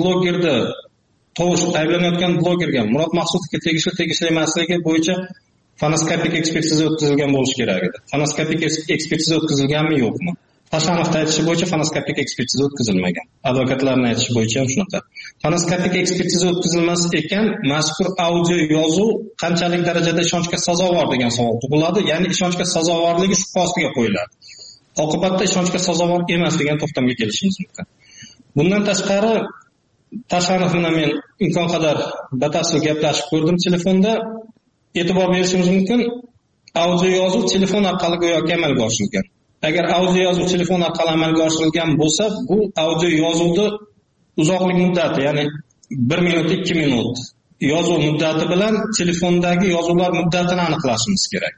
blogerga Murod Maqsudovga tegishli emasligi bo'yicha fonoskopik ekspertiza o'tkazilgan bo'lishi kerak edi. Fonoskopik ekspertiza o'tkazilganmi, yo'qmi? Tashanovning aytishi bo'yicha fonoskopik ekspertiza o'tkazilmagan. Advokatlarning aytishi bo'yicha ham shunaqa. Fonoskopik ekspertiza o'tkazilmas ekan, mazkur audio yozuv qanchalik darajada ishonchga sazovor degan savol tug'iladi. Ya'ni ishonchga sazovorligi shubha ostiga qo'yiladi. Oqibatda ishonchga sazovor emas degan to'xtamga kelishimiz mumkin. Bundan tashqari Tashanov bilan men imkon qadar batafsil gaplashib ko'rdim telefonda. E'tibor berishimiz mumkin, audio yozuv telefon orqali go'yoki amalga oshirilgan. Agar audio yozuv telefon orqali amalga oshirilgan bo'lsa, bu audio yozuvni uzoqlik muddati, ya'ni 1 minut, 2 minut yozuv muddati bilan telefondagi yozuvlar muddatini aniqlashimiz kerak.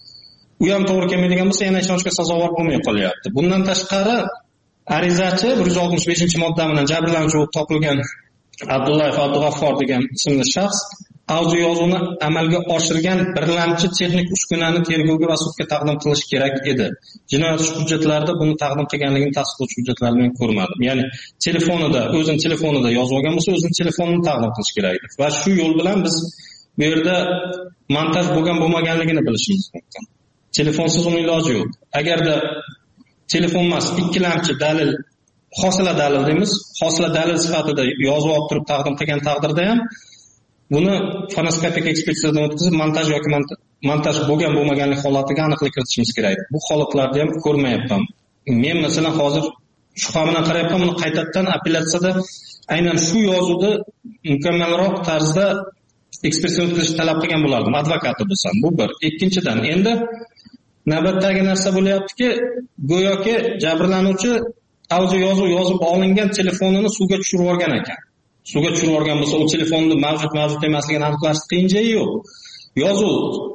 U ham to'g'ri kelmaydigan bo'lsa, yana ishonchga sazovor bo'lmay qolyapti. Bundan tashqari arizachi 165-modda bilan jabrlanuvchi bo'lib topilgan Abdullayev Abdug'affor degan ismli shaxs audio yozuvni amalga oshirgan birlamchi texnik uskunani tergovga va sudga taqdim qilish kerak edi. Jinoyat ishi hujjatlarida buni taqdim qilganligini tasdiqlovchi hujjatlarni men ko'rmadim. Ya'ni o'zining telefonida yozib olgan bo'lsa, o'zining telefonini taqdim qilish kerak edi. Va shu yo'l bilan biz bu yerda montaj bo'lmaganligini bilishimiz mumkin. Telefonsiz uning iloji yo'q. Agarda telefon emas, ikkilamchi dalil, hosila dalil deymiz, hosila dalil sifatida yozib olib turib taqdim qilgan taqdirda ham buni fonoskopik ekspertizadan o'tkazib montaj yoki montaj bo'lmaganlik holatiga aniqlik kiritishimiz kerak. Bu holatlarni ham ko'rmayapman. Men masalan hozir shubha bilan qarayapman, buni qaytadan apellyatsiyada aynan shu yozuvni mukammalroq tarzda ekspertiza o'tkazishni talab qilgan bo'lardim, advokati bo'lsam. Bu bir. Ikkinchidan, endi navbatdagi narsa bo'lyaptiki, go'yoki jabrlanuvchi audio yozuv yozib olingan telefonini suvga tushirib yuborgan ekan. Suvga tushirib yuborgan bo'lsa, u telefonning mavjud emasligini aniqlash qiyinchigi yo'q. Yozuv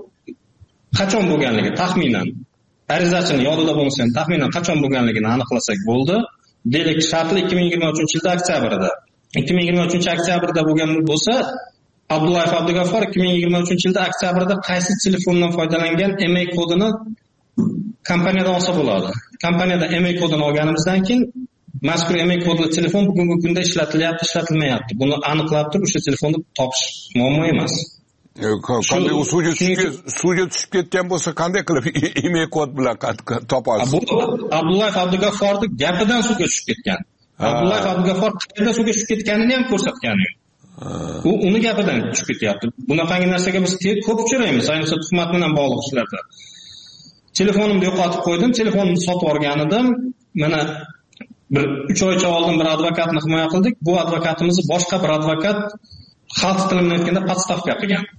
qachon bo'lganligi taxminan arizachini yodida bo'lsa ham taxminan qachon bo'lganligini aniqlasak bo'ldi. Deylik, shartli 2023-yilda oktyabrda. 2023-oktyabrda bo'lgan bo'lsa, Abdullayev Abdug'affor 2023-yilda oktyabrda qaysi telefondan foydalangan email kodini kompaniyadan olsa bo'ladi. Kompaniyada email kodini olganimizdan keyin mazkur email kodli telefon bugungi kunda ishlatilmayapti. Buni aniqlab turib o'sha telefonni topish muammo emas. Qanday suvga tushib ketgan bo'lsa, qanday qilib email kod bilan topasiz? Abdullayev Abdug'afforning gapidan suvga tushib ketgan. Abdullayev Abdug'affor qayerda suvga tushib ketganini ham ko'rsatgani yo'q. U uni gapidan tushib ketyapti. Bunaqangi narsaga biz ko'p uchraymiz, ayniqsa tuhmat bilan bog'liq ishlarda. Telefonimni yo'qotib qo'ydim, telefonimni sotib olgan edim. Mana bir 3 oycha oldin bir advokatni himoya qildik. Bu advokatimizni boshqa bir advokat xalq tilini aytganda podstavka qilgan.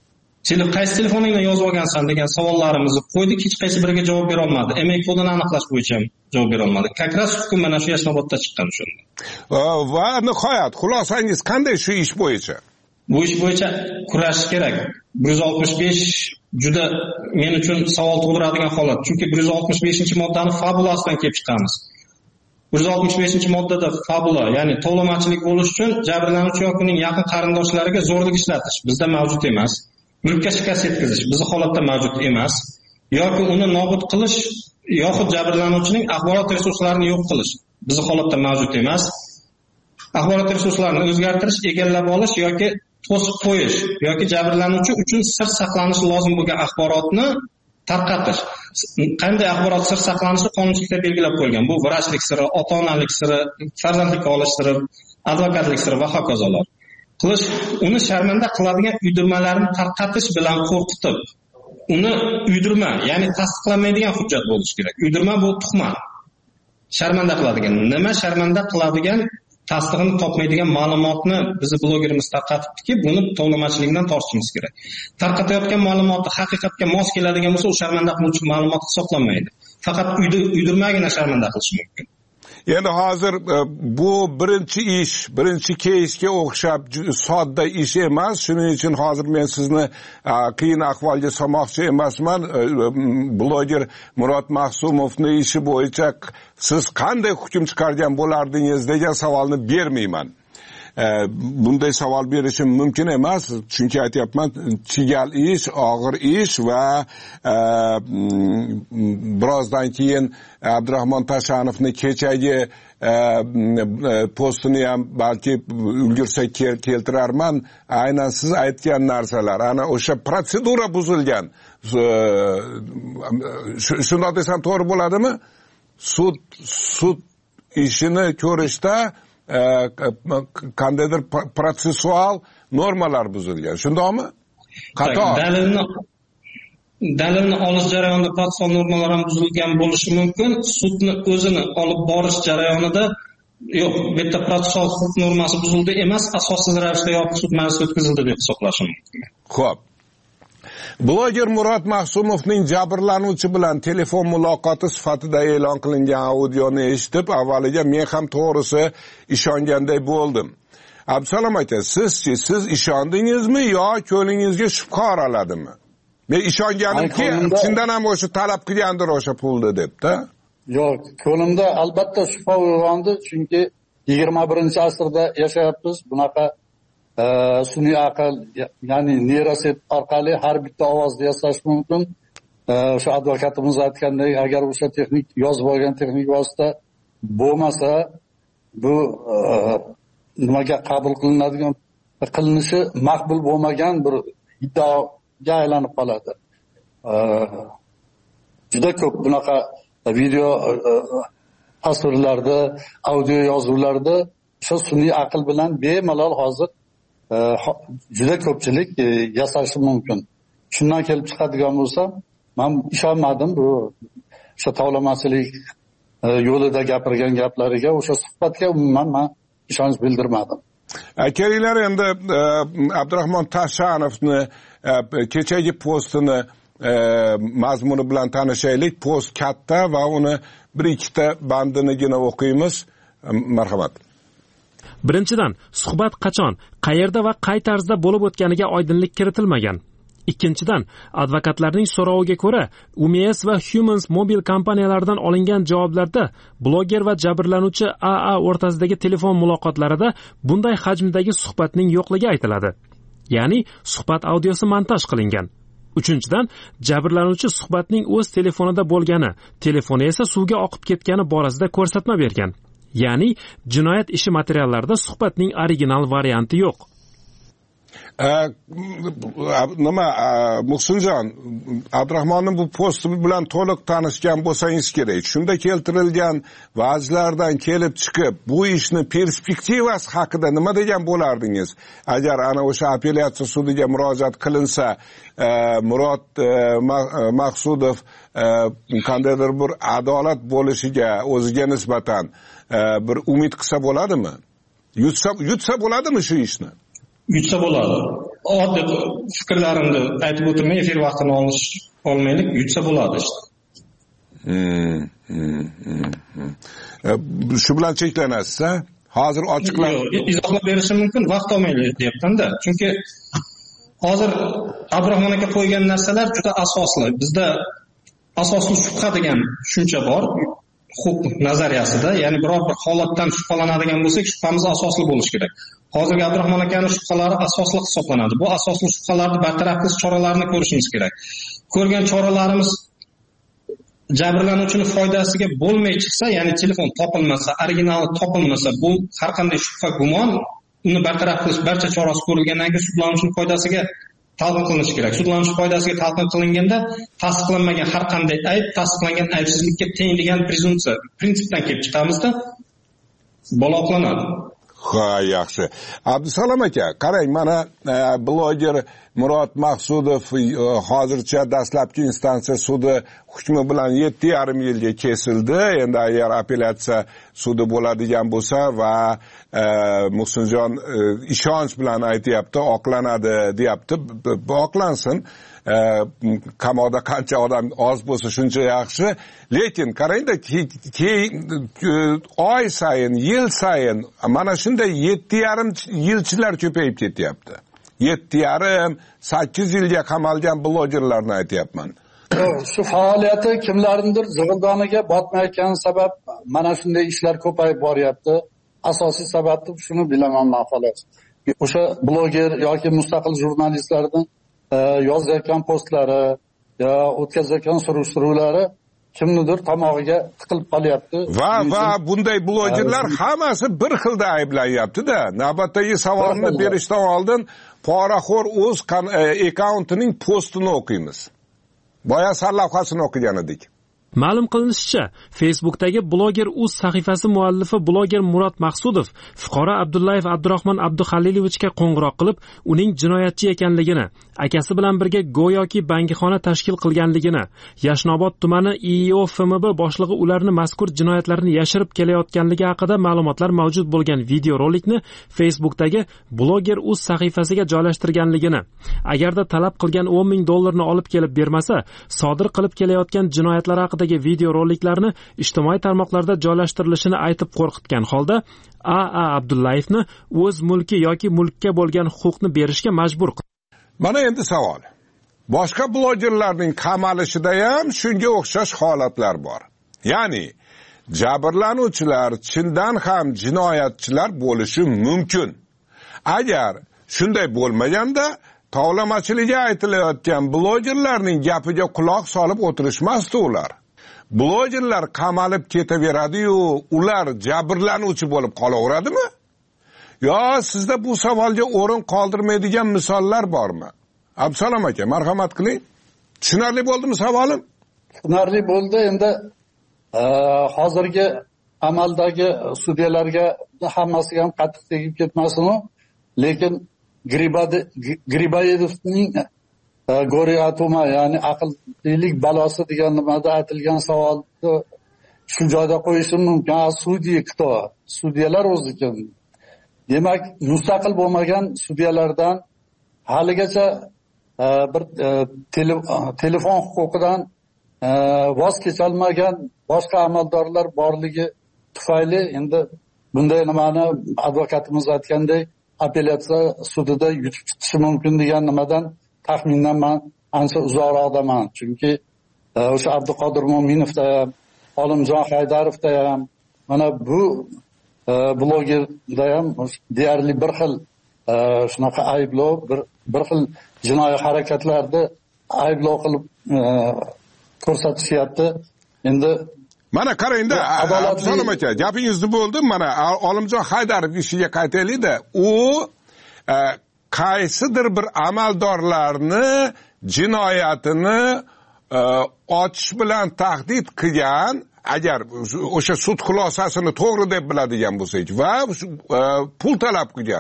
qaysi telefoningdan yozib olgansan degan savollarimizni qo'ydik, hech qaysi biriga javob bera olmadi. Email kodini aniqlash bo'yicha ham javob bera olmadi. Как раз hukm mana shu Yashnobodda chiqqan shunda. Va nihoyat xulosangiz qanday shu ish bo'yicha? Bu ish bo'yicha kurashish kerak. 165 juda men uchun savol tug'diradigan holat. Chunki 165-moddani fabulasidan kelib chiqamiz. 165-moddada fabula, ya'ni tovlamachilik bo'lish uchun jabrlanuvchi yoki uning yaqin qarindoshlariga zo'rlik ishlatish bizda mavjud emas. Mulkka shikast yetkazish bizning holatda mavjud emas. Yoki uni nobud qilish yoxud jabrlanuvchining axborot resurslarini yo'q qilish bizning holatda mavjud emas. Axborot resurslarini o'zgartirish, egallab olish yoki to'sib qo'yish yoki jabrlanuvchi uchun sir saqlanishi lozim bo'lgan axborotni tarqatish. Qanday axborot sir saqlanishi qonunchilikda belgilab qo'yilgan. Bu vrachlik siri, ota-onalik siri, farzandlikka olish siri, advokatlik siri va hokazolar. Qilish, uni sharmanda qiladigan uydirmalarni tarqatish bilan qo'rqitib, uni uydirma, ya'ni tasdiqlanmaydigan hujjat bo'lishi kerak. Uydirma bu tuhmat. Sharmanda qiladigan, nima sharmanda qiladigan tasdig'ini topmaydigan ma'lumotni bizni blogerimiz tarqatibdiki, buni tovlamachilikdan tortishimiz kerak. Tarqatayotgan ma'lumotni haqiqatga mos keladigan bo'lsa, u sharmanda qiluvchi ma'lumot hisoblanmaydi. Faqat uydirmagina sharmanda qilishi mumkin. Endi hozir bu birinchi keysga o'xshab sodda ish emas. Shuning uchun hozir men sizni qiyin ahvolga solmoqchi emasman. Bloger Murod Mahsumovning ishi bo'yicha siz qanday hukm chiqargan bo'lardingiz degan savolni bermayman. Bunday savol berishim mumkin emas, chunki aytyapman, chigal ish, og'ir ish va birozdan keyin Abdurahmon Tashanovning kechagi postini ham balki ulgursak keltirarman. Aynan siz aytgan narsalar, ana o'sha protsedura buzilgan. Shunday desam to'g'ri bo'ladimi? Sud ishini ko'rishda qandaydir protsessual normalar buzilgan. Shundaymi? Qator. Dalilni olish jarayonida protsessual normalar ham buzilgan bo'lishi mumkin. Sudni o'zini olib borish jarayonida yo'q, bu yerda protsessual huquq normasi buzildi emas, asossiz ravishda yopiq sud majlisi o'tkazildi deb hisoblashim mumkin. Xo'p. Bloger Murod Mahsumovning jabrlanuvchi bilan telefon muloqoti sifatida e'lon qilingan audioni eshitib, avvaliga men ham to'g'risi ishonganday bo'ldim. Abdusalom aka, sizchi, siz ishondingizmi yo ko'nglingizga shubha oraladimi? Men ishonganimki, chindan ham o'sha talab qilgandir o'sha pulni debda. Yo'q, ko'nglimda albatta shubha uyg'ondi, chunki 21-asrda yashayapmiz. Bunaqa sun'iy aql, ya'ni neyrosep orqali har bitta ovozni yasash mumkin. O'sha advokatimiz aytgandek, agar o'sha texnik yozib olgan texnik vosita bo'lmasa, bu nimaga qabul qilinishi maqbul bo'lmagan bir iddaoga aylanib qoladi. Juda ko'p bunaqa video tasvirlarda, audio yozuvlarda o'sha sun'iy aql bilan bemalol hozir juda ko'pchilik yasashi mumkin. Shundan kelib chiqadigan bo'lsa, men ishonmadim bu o'sha tovlamachilik yo'lida gapirgan gaplariga, o'sha suhbatga umuman men ishonch bildirmadim. Kelinglar endi Abdurahmon Tashanovni kechagi postini mazmuni bilan tanishaylik. Post katta va uni bir ikkita bandinigina o'qiymiz. Marhamat. Birinchidan, suhbat qachon, qayerda va qay tarzda bo'lib o'tganiga oydinlik kiritilmagan. Ikkinchidan, advokatlarning so'roviga ko'ra, UMS va Humans mobil kompaniyalaridan olingan javoblarda bloger va jabrlanuvchi AA o'rtasidagi telefon muloqotlarida bunday hajmdagi suhbatning yo'qligi aytiladi. Ya'ni, suhbat audiosi montaj qilingan. Uchinchidan, jabrlanuvchi suhbatning o'z telefonida bo'lgani, telefoni esa suvga oqib ketgani borasida ko'rsatma bergan. Ya'ni, jinoyat ishi materiallarida suhbatning original varianti yo'q. Nima, Muhsinjon, Abdurahmonning bu posti bilan to'liq tanishgan bo'lsangiz kerak. Shunda keltirilgan vajlardan kelib chiqib, bu ishni perspektivasi haqida nima degan bo'lardingiz? Agar ana o'sha apellyatsiya sudiga murojaat qilinsa, Murod Maqsudov qandaydir bir adolat bo'lishiga o'ziga nisbatan bir umid qilsa bo'ladimi? Yutsa bo'ladimi shu ishni? Yutsa bo'ladi. oddiy fikrlarimni aytib o'tirmay efir vaqtini olmaylik, yutsa bo'ladi işte. Shu bilan cheklanasiz, ha? Hozir ochiqlanib izohlab berishim mumkin, vaqt olmaylik deyapman-da. Chunki hozir Abdurahmon aka qo'ygan narsalar juda asosli. Bizda asosli shubha degan tushuncha bor. Huquq nazariyasida, ya'ni biror bir holatdan shubhalanadigan bo'lsak, shubhamiz asosli bo'lishi kerak. Hozirgi Abdurahmon akaning shubhalari asosli hisoblanadi. Bu asosli shubhalarni bartaraf qilish choralarini ko'rishimiz kerak. Ko'rgan choralarimiz jabrlanuvchining foydasiga bo'lmay chiqsa, ya'ni telefon topilmasa, originali topilmasa, bu har qanday shubha gumon uni bartaraf qilish barcha chorasi ko'rilgandan keyin sudlanuvchining foydasiga talqin qilinishi kerak. Sudlanuvchi foydasiga talqin qilinganda tasdiqlanmagan har qanday ayb tasdiqlangan aybsizlikka teng degan prezumsiya, prinsipdan kelib chiqamizda baloqlanadi. Ha, yaxshi. Abdusalom aka, qarang, mana bloger Murod Maqsudov hozircha dastlabki instansiya sudi hukmi bilan 7,5 yilga kesildi. Endi agar apellyatsiya sudi bo'ladigan bo'lsa va Muhsinjon ishonch bilan aytayapti, oqlanadi, deyapti. Oqlansin. Qamoqda qancha odam oz bo'lsa shuncha yaxshi. Lekin qarangda, oy sayin, yil sayin mana shunday 7,5 yilchilar ko'payib ketyapti. 7,5, 8 yilga qamalgan blogerlarni aytyapman. Shu faoliyati kimlarnidir zig'ildoniga botmayotgan sabab mana shunday ishlar ko'payib boryapti. Asosiy sababni shuni bilaman men xolos. O'sha bloger yoki mustaqil jurnalistlarning yozayotgan postlari yo o'tkazayotgan surishtiruvlari kimnidir tomog'iga tiqilib qolyapti. Va bunday blogerlar hammasi bir xilda ayblanyapti-da. Navbatdagi savolni berishdan oldin poraxo'r o'z akkauntining postini o'qiymiz. Boya sarlavhasini o'qigan edik. Ma'lum qilinishicha, Facebookdagi bloger uz sahifasi muallifi bloger Murod Maqsudov fuqaro Abdullayev Abdurahmon Abduxalilovichga qo'ng'iroq qilib, uning jinoyatchi ekanligini, akasi bilan birga go'yoki bangixona tashkil qilganligini, Yashnobod tumani IOFMB boshlig'i ularni mazkur jinoyatlarni yashirib kelayotganligi haqida ma'lumotlar mavjud bo'lgan videorolikni Facebookdagi bloger uz sahifasiga joylashtirganligini, agarda talab qilgan $10,000 olib kelib bermasa, sodir qilib kelayotgan jinoyatlar haqida videoroliklarni ijtimoiy tarmoqlarda joylashtirilishini aytib qo'rqitgan holda A.A. Abdullayevni o'z mulki yoki mulkka bo'lgan huquqni berishga majbur qildi. Mana endi savol. Boshqa blogerlarning qamalishida ham shunga o'xshash holatlar bor. Ya'ni jabrlanuvchilar chindan ham jinoyatchilar bo'lishi mumkin. Agar shunday bo'lmaganda tovlamachilikka aytilayotgan blogerlarning gapiga quloq solib o'tirishmasdi ular. Blogerlar qamalib ketaveradi-yu, ular jabrlanuvchi bo'lib qolaveradimi? Yo, sizda bu savolga o'rin qoldirmaydigan misollar bormi? Abdusalom aka, marhamat qiling. Tushunarli bo'ldimi savolim? Tushunarli bo'ldi. Endi hozirgi amaldagi sudyalarga hammasiga ham qattiq tegib ketmasin, lekin Gribayevning Go'ri-Atuma, ya'ni aqllilik balosi degan nimada aytilgan savolni shu joyda qo'yishim mumkin. Sudyalar o'zi kim? Demak, mustaqil bo'lmagan sudyalardan haligacha bir telefon huquqidan voz kecholmagan boshqa amaldorlar borligi tufayli endi bunday nimani advokatimiz aytgandek apellyatsiya sudida yutib chiqishi mumkin degan nimadan taxminan men ancha uzoqroqdaman. Chunki o'sha Abduqodir Mo'minovda ham, Olimjon Haydarovda ham, mana bu blogerda ham deyarli bir xil shunaqa ayblov, bir xil jinoiy harakatlarni ayblov qilib ko'rsatishyapti. Endi mana qarangda, Abdusalom aka, gapingizni bo'ldim. Mana Olimjon Haydarov ishiga qaytaylik-da. U qaysidir bir amaldorlarni jinoyatini ochish bilan tahdid qilgan, agar o'sha sud xulosasini to'g'ri deb biladigan bo'lsak, va pul talab qilgan.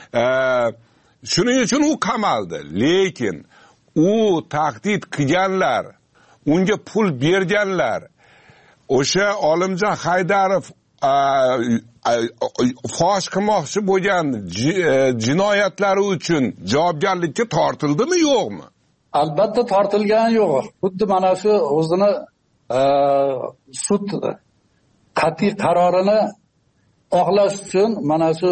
Shuning uchun u qamaldi. Lekin u tahdid qilganlar, unga pul berganlar, o'sha Olimjon Haydarov fosh qilmoqchi bo'lgan jinoyatlari uchun javobgarlikka tortildimi, yo'qmi? Albatta tortilgani yo'q. Xuddi mana shu o'zini sud qat'iy qarorini oqlash uchun mana shu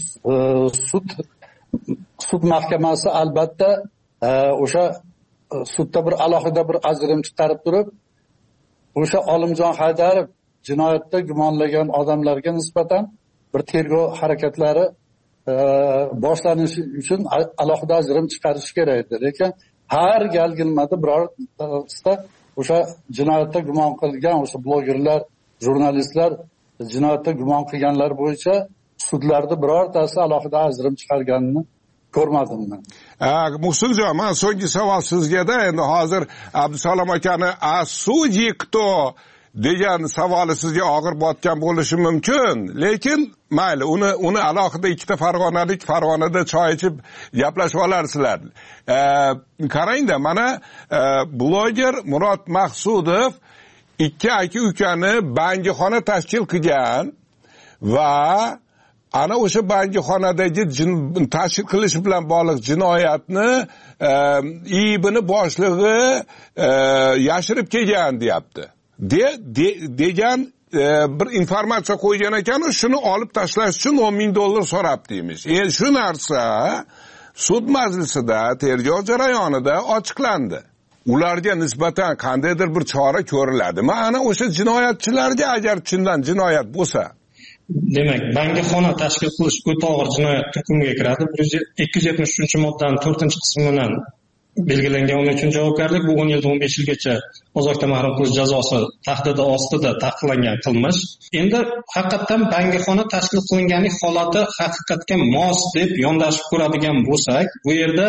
sud mahkamasi albatta o'sha sudda bir alohida bir ajrim chiqarib turib, o'sha Olimjon Haydarov jinoyatda gumonlagan odamlarga nisbatan bir tergov harakatlari boshlanishi uchun alohida ajrim chiqarish kerak edi. Lekin har galgilmada birortasida o'sha jinoyatda gumon qilgan o'sha blogerlar, jurnalistlar jinoyatda gumon qilganlar bo'yicha sudlarda birortasi alohida ajrim chiqarganini ko'rmadim men. Muhsinjon, men so'nggi savol sizga-da. Endi hozir Abdusalom akani "Asudi kto" degan savoli sizga og'ir botgan bo'lishi mumkin, lekin mayli, uni alohida ikkita Farg'onada choy ichib gaplashib olarsizlar. Qarangda, mana bloger Murod Maqsudov ikki aka-ukani bangixona tashkil qilgan va ana o'sha bangixonadagi tashkil qilish bilan bog'liq jinoyatni IIBni boshlig'i yashirib kelgan deyapti. degan bir informatsiya qo'ygan ekan, shuni olib tashlash uchun $10,000 so'rabdi deymiz. Endi shu narsa sud majlisida, tergov jarayonida ochiqlandi. Ularga nisbatan qandaydir bir chora ko'riladimi? Ana o'sha jinoyatchilarga agar chindan jinoyat bo'lsa, demak, bangixona tashkil qilish o'ta og'ir jinoyat hukmiga kiradi. 273-moddaning 4-qismi bilan belgilangan 13 javobgarlik, bu 10 yildan 15 yilgacha ozodlikdan mahrum qilish jazosi tahdidi ostida taqiqlangan qilmish. Endi haqiqatan bangixona tashkil qilinganlik holati haqiqatga mos deb yondashib ko'radigan bo'lsak, bu yerda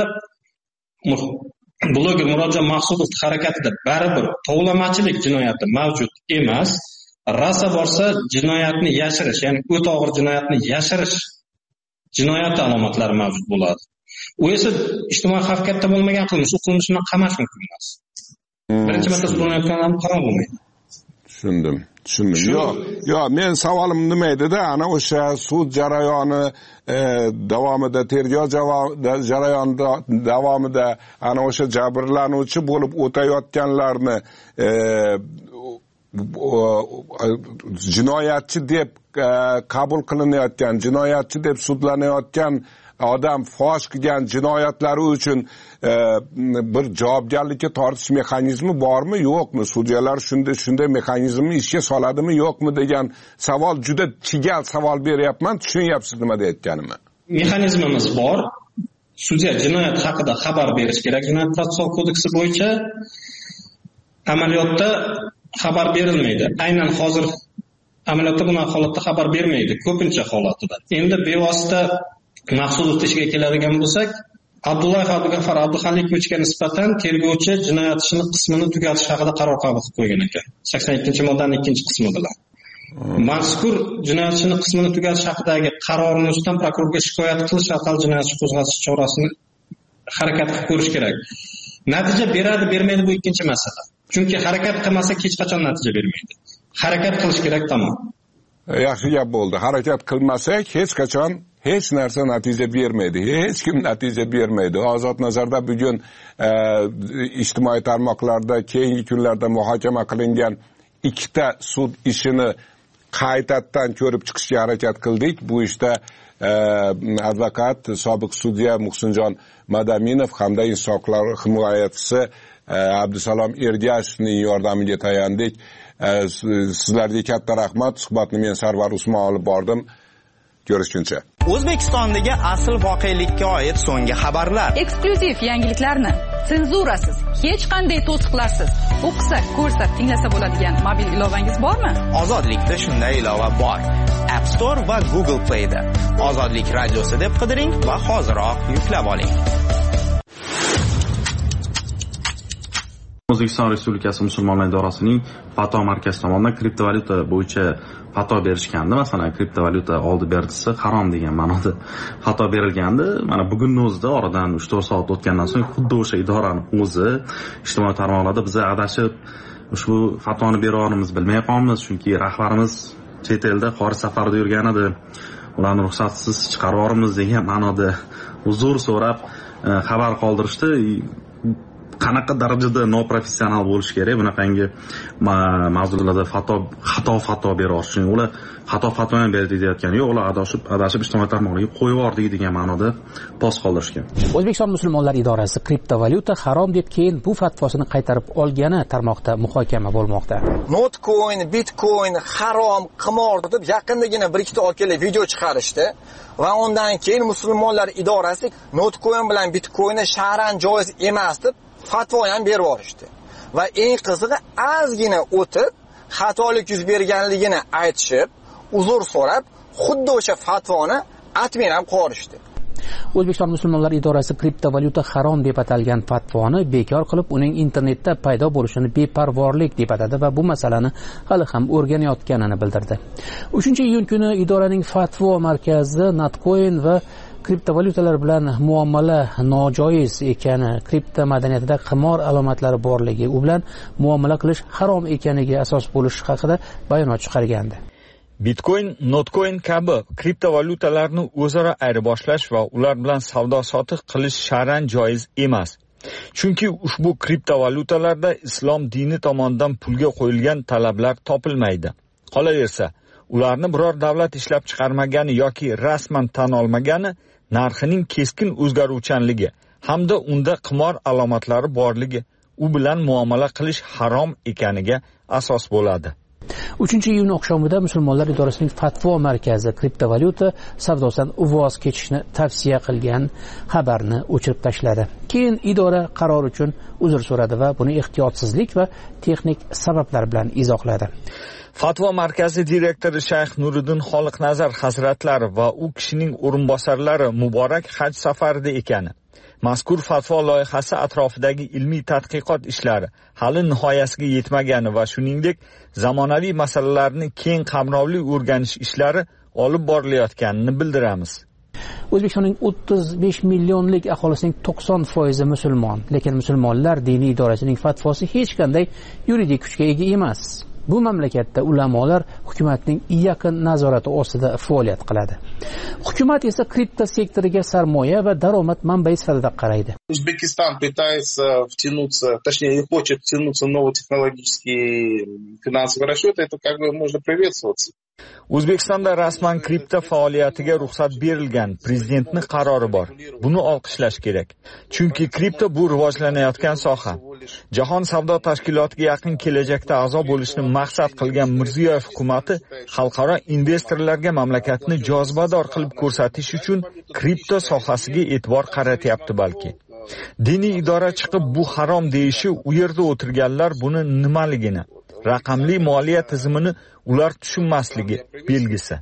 bloger Murodjon Maqsudov harakatida baribir tovlamachilik jinoyati mavjud emas. Rasa borsa jinoyatni yashirish, ya'ni o'ta og'ir jinoyatni yashirish jinoyati alomatlari mavjud bo'ladi. U esa ijtimoiy xavf katta bo'lmagan qilmish, u qilmishni qamash mumkin emas. Birinchi marta sudlanayotganlarni qamoq bo'lmaydi. Tushundim. Yo'q, men savolim nima edi-da, ana o'sha sud jarayoni davomida, tergov jarayoni davomida ana o'sha jabrlanuvchi bo'lib o'tayotganlarni jinoyatchi deb qabul qilinayotgan, jinoyatchi deb sudlanayotgan odam fosh qilgan jinoyatlari uchun bir javobgarlikka tortish mexanizmi bormi, yo'qmi? Sudyalar shunday mexanizmni ishga soladimi, yo'qmi degan savol, juda chigal savol beryapman. Tushunyapsiz nima deyotganimni? Mexanizmimiz bor. Sudya jinoyat haqida xabar berish kerak. Jinoyat protsessual kodeksi bo'yicha amaliyotda xabar berilmaydi. Aynan hozir amaliyotda bunaqa holatda xabar bermaydi, ko'pincha holatida. Endi bevosita Maqsudov ishiga keladigan bo'lsak, Abdullayev Abdug'afar Abduxaliqovichga nisbatan tergovchi jinoyat ishining qismini tugatish haqida qaror qabul qilib qo'ygan ekan. 82-moddaning 2-qismi bilan. Mazkur jinoyat ishining qismini tugatish haqidagi qarorni ustidan prokurorga shikoyat qilish orqali jinoyat ishi qo'zg'atish chorasini harakat qilib ko'rish kerak. Natija beradi, bermaydi, bu ikkinchi masala. Chunki harakat qilmasa hech qachon natija bermaydi. Harakat qilish kerak, tamom. Yaxshi gap bo'ldi. Harakat qilmasak hech qachon hech narsa natija bermaydi. Hech kim natija bermaydi. Ozod nazarda bugun ijtimoiy tarmoqlarda keyingi kunlarda muhokama qilingan ikkita sud ishini qaytadan ko'rib chiqishga harakat qildik. Bu ishda advokat, sobiq sudya Muhsinjon Madaminov hamda insoqlar himoyachisi Abdusalom Ergashevning yordamiga tayandik. Sizlarga katta rahmat. Suhbatni men Sarvar Usmon olib bordim. Ko'rishguncha. O'zbekistondagi asl voqelikka oid so'nggi xabarlar, eksklyuziv yangiliklarni senzurasiz, hech qanday to'siqlarsiz o'qisak, ko'rsak, tinglasa bo'ladigan mobil ilovangiz bormi? Ozodlikda shunday ilova bor. App Store va Google Play da Ozodlik radiosi deb qidiring va hoziroq yuklab oling. O'zbekiston Respublikasi Musulmonlar idorasining fatvo markazi tomonidan kriptovalyuta bo'yicha fatvo berishgandi. Masalan, kriptovalyuta oldi berdisi harom degan ma'noda fatvo berilgandi. Mana bugunning o'zida oradan 3-4 soat o'tgandan so'ng xuddi o'sha idoraning o'zi ijtimoiy tarmoqlarda biza adashib ushbu fatvoni bera olamiz bilmay qolamiz, chunki rahbarimiz chet elda xorij safarda yurgan edi, ularni ruxsatsiz chiqarib yuboramiz degan ma'noda uzr so'rab xabar qoldirishdi. Qanaqa darajada noprofessional bo'lish kerak bunaqangi mavzularda xato berish uchun. Ular xato fatvo ham berdi deyotgani yo'q, ular adashib ijtimoiy tarmoqlarga qo'yib yubordik degan ma'noda post qoldirishgan. O'zbekiston musulmonlar idorasi kriptovalyuta harom deb keyin bu fatvosini qaytarib olgani tarmoqda muhokama bo'lmoqda. Notcoin, Bitcoin harom, qimor deb yaqindagina bir ikkita orqali video chiqarishdi va undan keyin musulmonlar idorasi Notcoin bilan Bitcoinni shar'an joiz emas deb fatvo ham berib yuborishdi. Va eng qizig'i ozgina o'tib xatolik yuz berganligini aytishib, uzr so'rab, xuddi o'sha fatvoni admin ham qo'yishdi. O'zbekiston musulmonlar idorasi kriptovalyuta harom deb atalgan fatvoni bekor qilib, uning internetda paydo bo'lishini beparvorlik deb atadi va bu masalani hali ham o'rganayotganini bildirdi. 3-iyun kuni idoraning fatvo markazi Notcoin va kriptovalyutalar bilan muomala nojoiz ekani, kripto madaniyatida qimor alomatlari borligi, u bilan muomala qilish harom ekaniga asos bo'lishi haqida bayonot chiqargandi. Bitcoin, Notcoin kabi kriptovalyutalarni o'zaro ayirboshlash va ular bilan savdo-sotiq qilish shar'an joiz emas. Chunki ushbu kriptovalyutalarda islom dini tomonidan pulga qo'yilgan talablar topilmaydi. Qolaversa, ularni biror davlat ishlab chiqarmagani yoki rasman tan olmagani narxining keskin o'zgaruvchanligi hamda unda qimor alomatlari borligi u bilan muomala qilish harom ekaniga asos bo'ladi. 3-iyun oqshomida musulmonlar idorasining fatvo markazi kriptovalyuta savdosidan voz kechishni tavsiya qilgan xabarni o'chirib tashladi. Keyin idora qaror uchun uzr so'radi va buni ehtiyotsizlik va texnik sabablar bilan izohladi. Fatvo markazi direktori Shayx Nuriddin Xoliqnazar hazratlari va u kishining o'rinbosarlari muborak haj safarida ekani, mazkur fatvo loyihasi atrofidagi ilmiy tadqiqot ishlari hali nihoyasiga yetmagani va shuningdek zamonaviy masalalarni keng qamrovli o'rganish ishlari olib borilayotganini bildiramiz. O'zbekistonning 35 millionlik aholisining 90% musulmon, lekin musulmonlar diniy idorasining fatvosi hech qanday yuridik kuchga ega emas. Bu mamlakatda ulamolar hukumatning yaqin nazorati ostida faoliyat qiladi. Hukumat esa kripto sektoriga sarmoya va daromad manbai sifatida qaraydi. Узбекистан пытается втянуться, точнее не хочет втянуться в новые технологические финансовые расчеты, это как бы можно приветствовать. O'zbekistonda rasman kripto faoliyatiga ruxsat berilgan prezidentning qarori bor. Buni olqishlash kerak. Chunki kripto bu rivojlanayotgan soha. Jahon savdo tashkilotiga yaqin kelajakda a'zo bo'lishni maqsad qilgan Mirziyoyev hukumatı xalqaro investorlarga mamlakatni jozibador qilib ko'rsatish uchun kripto sohasiga e'tibor qaratyapti balki. Diniy idora chiqib bu harom deyishi, u yerda o'tirganlar buni nimaligini, raqamli moliya tizimini ular tushunmasligi belgisi.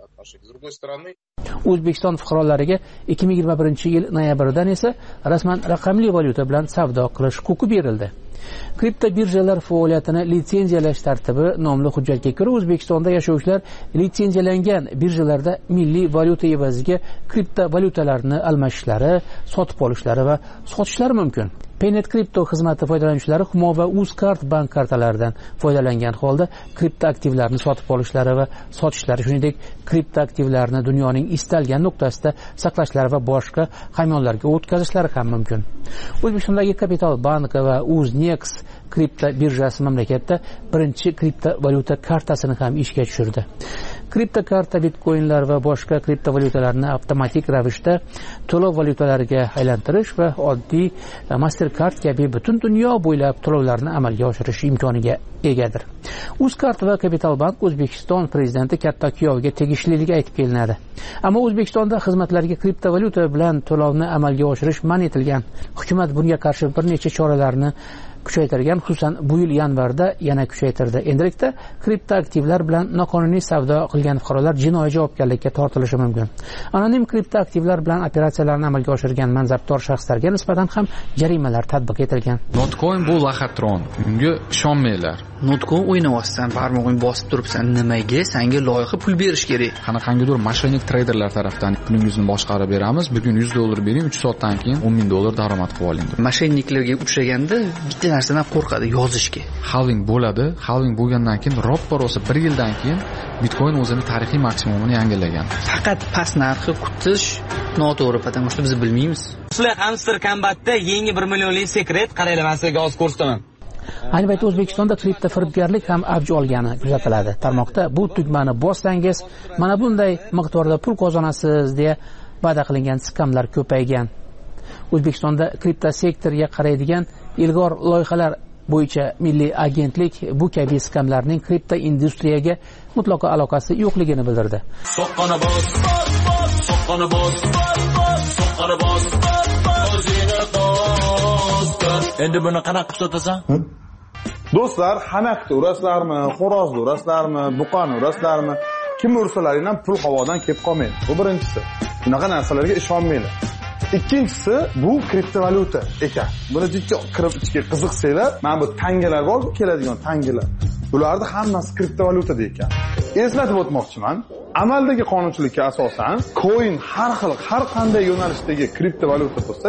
O'zbekiston fuqarolariga 2021-yil noyabrdan esa rasman raqamli valyuta bilan savdo qilish huquqi berildi. Kripto birjalar faoliyatini litsenziyalash tartibi nomli hujjatga ko'ra O'zbekistonda yashovchilar litsenziyalangan birjalarda milliy valyuta evaziga kriptovalyutalarni almashishlari, sotib olishlari va sotishlari mumkin. Paynet kripto xizmati foydalanuvchilari Humo va Uzcard bank kartalaridan foydalangan holda kripto aktivlarni sotib olishlari va sotishlari, shuningdek kripto aktivlarni dunyoning istalgan nuqtasida saqlashlari va boshqa hamyonlarga o'tkazishlari ham mumkin. O'zbekistondagi Kapital bank va Uznex kripto birjasi mamlakatda birinchi kriptovalyuta kartasini ham ishga tushirdi. Kripto karta bitcoinlar va boshqa kriptovalyutalarni avtomatik ravishda to'lov valyutalariga aylantirish va oddiy Mastercard kabi butun dunyo bo'ylab to'lovlarni amalga oshirish imkoniga egadir. Uzcard va Kapital bank O'zbekiston prezidenti katta kuyoviga tegishliligi aytib kelinadi. Ammo O'zbekistonda xizmatlarga kriptovalyuta bilan to'lovni amalga oshirish man etilgan. Hukumat bunga qarshi bir necha choralarni kuchaytirgan, xususan bu yil yanvarda yana kuchaytirdi. Endilikda kripto aktivlar bilan noqonuniy savdo qilgan fuqarolar jinoiy javobgarlikka tortilishi mumkin. Anonim kripto aktivlar bilan operatsiyalarni amalga oshirgan mansabdor shaxslarga nisbatan ham jarimalar tatbiq etilgan. Notcoin bu laxatron, unga ishonmanglar. Notcoin o'ynayapsan, barmog'ing bosib turibsan, nimaga? Senga loyiha pul berish kerak. Qanaqangidir mashonik treyderlar tarafdan pulingizni boshqarib beramiz. Bugun $100 bering, 3 soatdan keyin $10,000 daromad qilib oling. Mashoniklarga uchraganda bitta narsadan qo'rqadi, yozishga. Halving bo'ladi. Halving bo'lgandan keyin roppa rosa 1 yildan keyin Bitcoin o'zini tarixiy maksimumini yangilagan. Faqat past narxi kutish noto'g'ri, потому что biz bilmaymiz. Sizlar hamster kombatda yangi 1 millionlik sekret qaranglar, men sizga hozir ko'rsataman. Ayni paytda O'zbekistonda kripto firibgarlik ham avj olgani kuzatiladi. Tarmoqda bu tugmani bossangiz, mana bunday miqdorda pul qozonasiz deya va'da qilingan skamlar ko'paygan. O'zbekistonda kripto sektoriga qaraydigan ilg'or loyihalar bo'yicha milliy agentlik bu kabi skamlarning kripto industriyaga mutlaqo aloqasi yo'qligini bildirdi. Soqqani bos, soqqani bos, soqqani bos, o'zini bos. Endi buni qanaqa qilib sotasan? Do'stlar, xanaqda urasizlarmi, xo'rozni urasizlarmi, buqani urasizlarmi? Kim ursalaring ham pul havodan kelib qolmaydi. Bu birinchisi. Bunaqa narsalarga ishonmanglar. Ikkinchisi bu kriptovalyuta ekan. Buni jiddiy kirib ichga qiziqsanglar, mana bu tangalar bor, keladigan tangalar. Bularning hammasi kriptovalyuta ekan. Eslatib o'tmoqchiman. Amaldagi qonunchilikka asosan, coin har qanday yo'nalishdagi kriptovalyuta bo'lsa,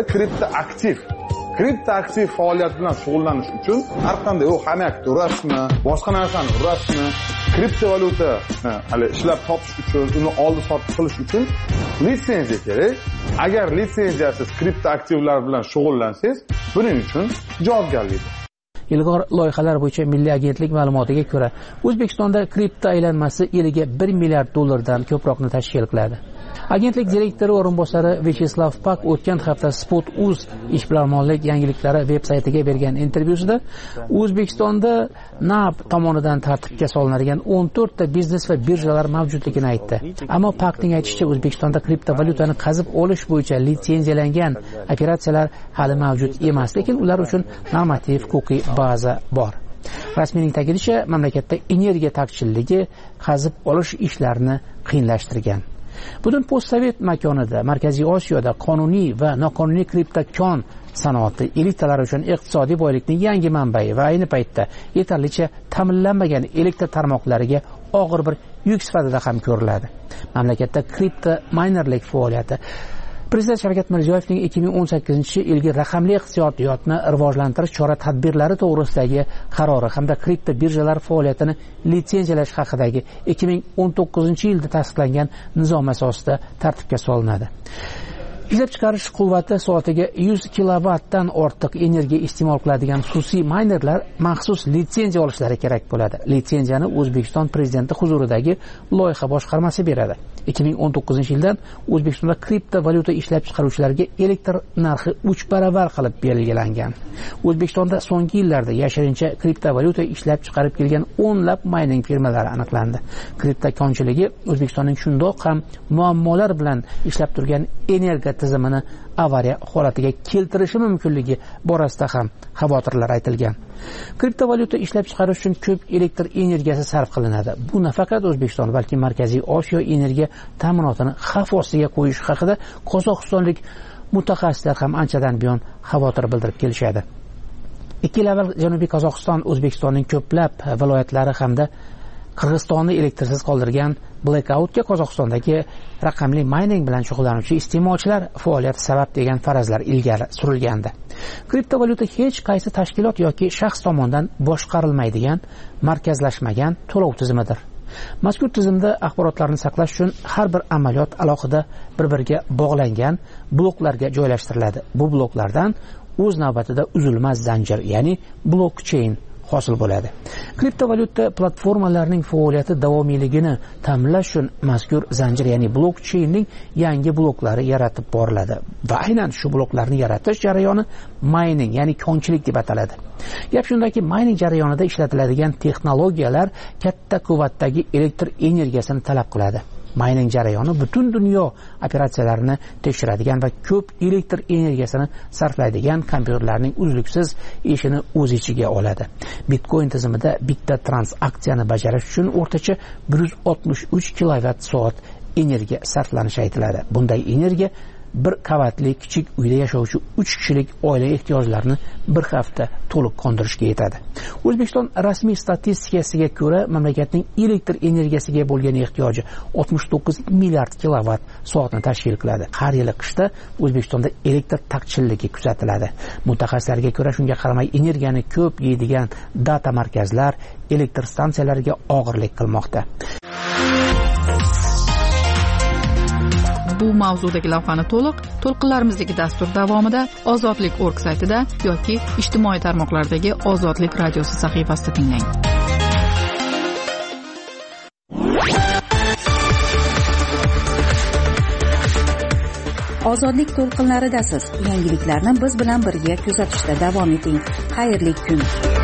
kripto aktiv faoliyat bilan shug'ullanish uchun har qanday u xanaqda urasizmi, boshqa narsani urasizmi, kriptovalyuta hali ishlab topish uchun, uni oldi-sotdi qilish uchun litsenziya kerak. Agar litsenziyasiz kripto aktivlar bilan shug'ullansangiz, buning uchun javobgarlik. Ilg'or loyihalar bo'yicha milliy agentlik ma'lumotiga ko'ra, O'zbekistonda kripto aylanmasi yiliga 1 milliard dollardan ko'proqni tashkil qiladi. Agentlik direktori o'rinbosari Vyacheslav Pak o'tgan hafta Spot.uz ishbilarmonlik yangiliklari veb-saytiga bergan intervyusida O'zbekistonda NAB tomonidan tartibga solinadigan 14 ta biznes va birjalar mavjudligini aytdi. Ammo Pakning aytishicha, O'zbekistonda kriptovalyutani qazib olish bo'yicha litsenziyalangan operatsiyalar hali mavjud emas, lekin ular uchun normativ-huquqiy baza bor. Rasmiyning ta'kidlashicha, mamlakatda energiya taqchilligi qazib olish ishlarini qiyinlashtirgan. Butun postsovet makonida, Markaziy Osiyoda qonuniy va noqonuniy kriptokon sanoati elitalar uchun iqtisodiy boylikning yangi manbai va ayni paytda yetarlicha ta'minlanmagan elektr tarmoqlariga og'ir bir yuk sifatida ham ko'riladi. Mamlakatda kripto minerlik faoliyati Prezident Shavkat Mirziyoyevning 2018-yilgi raqamli iqtisodiyotni rivojlantirish chora-tadbirlari to'g'risidagi qarori hamda kripto birjalar faoliyatini litsenziyalash haqidagi 2019-yilda tasdiqlangan nizom asosida tartibga solinadi. Ishlab chiqarish quvvati soatiga 100 kilovattdan ortiq energiya iste'mol qiladigan xususiy minerlar maxsus litsenziya olishlari kerak bo'ladi. Litsenziyani O'zbekiston prezidenti huzuridagi loyiha boshqarmasi beradi. 2019-yildan O'zbekistonda kriptovalyuta ishlab chiqaruvchilarga elektr narxi 3 baravar qilib belgilangan. O'zbekistonda so'nggi yillarda yashirincha kriptovalyuta ishlab chiqarib kelgan o'nlab mining firmalari aniqlandi. Kripto konchiligi O'zbekistonning shundoq ham muammolar bilan ishlab turgan energiya tizimini avariya holatiga keltirishi mumkinligi borasida ham xavotirlar aytilgan. Kriptovalyuta ishlab chiqarish uchun ko'p elektr energiyasi sarf qilinadi. Bu nafaqat O'zbekiston, balki Markaziy Osiyo energiya ta'minotini xavf ostiga qo'yish haqida qozog'istonlik mutaxassislar ham anchadan buyon xavotir bildirib kelishadi. 2 yil avval Janubiy Qozog'iston O'zbekistonning ko'plab viloyatlari hamda Qirg'izistonni elektrsiz qoldirgan blackoutga Qozog'istondagi raqamli mining bilan shug'ullanuvchi iste'molchilar faoliyati sabab degan farazlar ilgari surilgandi. Kriptovalyuta hech qaysi tashkilot yoki shaxs tomonidan boshqarilmaydigan, markazlashmagan to'lov tizimidir. Mazkur tizimda axborotlarni saqlash uchun har bir amaliyot alohida bir-biriga bog'langan bloklarga joylashtiriladi. Bu bloklardan o'z navbatida uzilmas zanjir, ya'ni blockchain hosil bo'ladi. Kriptovalyuta platformalarining faoliyati davomiyligini ta'minlash uchun mazkur zanjir, ya'ni blockchainning yangi bloklari yaratib boriladi va aynan shu bloklarni yaratish jarayoni mining, ya'ni konchilik deb ataladi. Gap shundaki, mining jarayonida ishlatiladigan texnologiyalar katta quvvatdagi elektr energiyasini talab qiladi. Mining jarayoni butun dunyo operatsiyalarini tekshiradigan va ko'p elektr energiyasini sarflaydigan kompyuterlarning uzluksiz ishini o'z ichiga oladi. Bitcoin tizimida bitta transaksiyani bajarish uchun o'rtacha 163 kilovatt-soat energiya sarflanishi aytiladi. Bunday energiya bir qavatli kichik uyda yashovchi 3 kishilik oila ehtiyojlarini bir hafta to'liq qondirishga yetadi. O'zbekiston rasmiy statistikasiga ko'ra, mamlakatning elektr energiyasiga bo'lgan ehtiyoji 69 milliard kilovatt soatni tashkil qiladi. Har yili qishda O'zbekistonda elektr taqchilligi kuzatiladi. Mutaxassislarga ko'ra, shunga qaramay energiyani ko'p yeydigan data markazlar elektr stansiyalariga og'irlik qilmoqda. Bu mavzudagi lavhani to'lqinlarimizdagi dastur davomida Ozodlik.org saytida yoki ijtimoiy tarmoqlardagi Ozodlik radiosi sahifasida tinglang. Ozodlik to'lqinlaridasiz. Yangiliklarni biz bilan birga kuzatishda davom eting. Xayrli kun.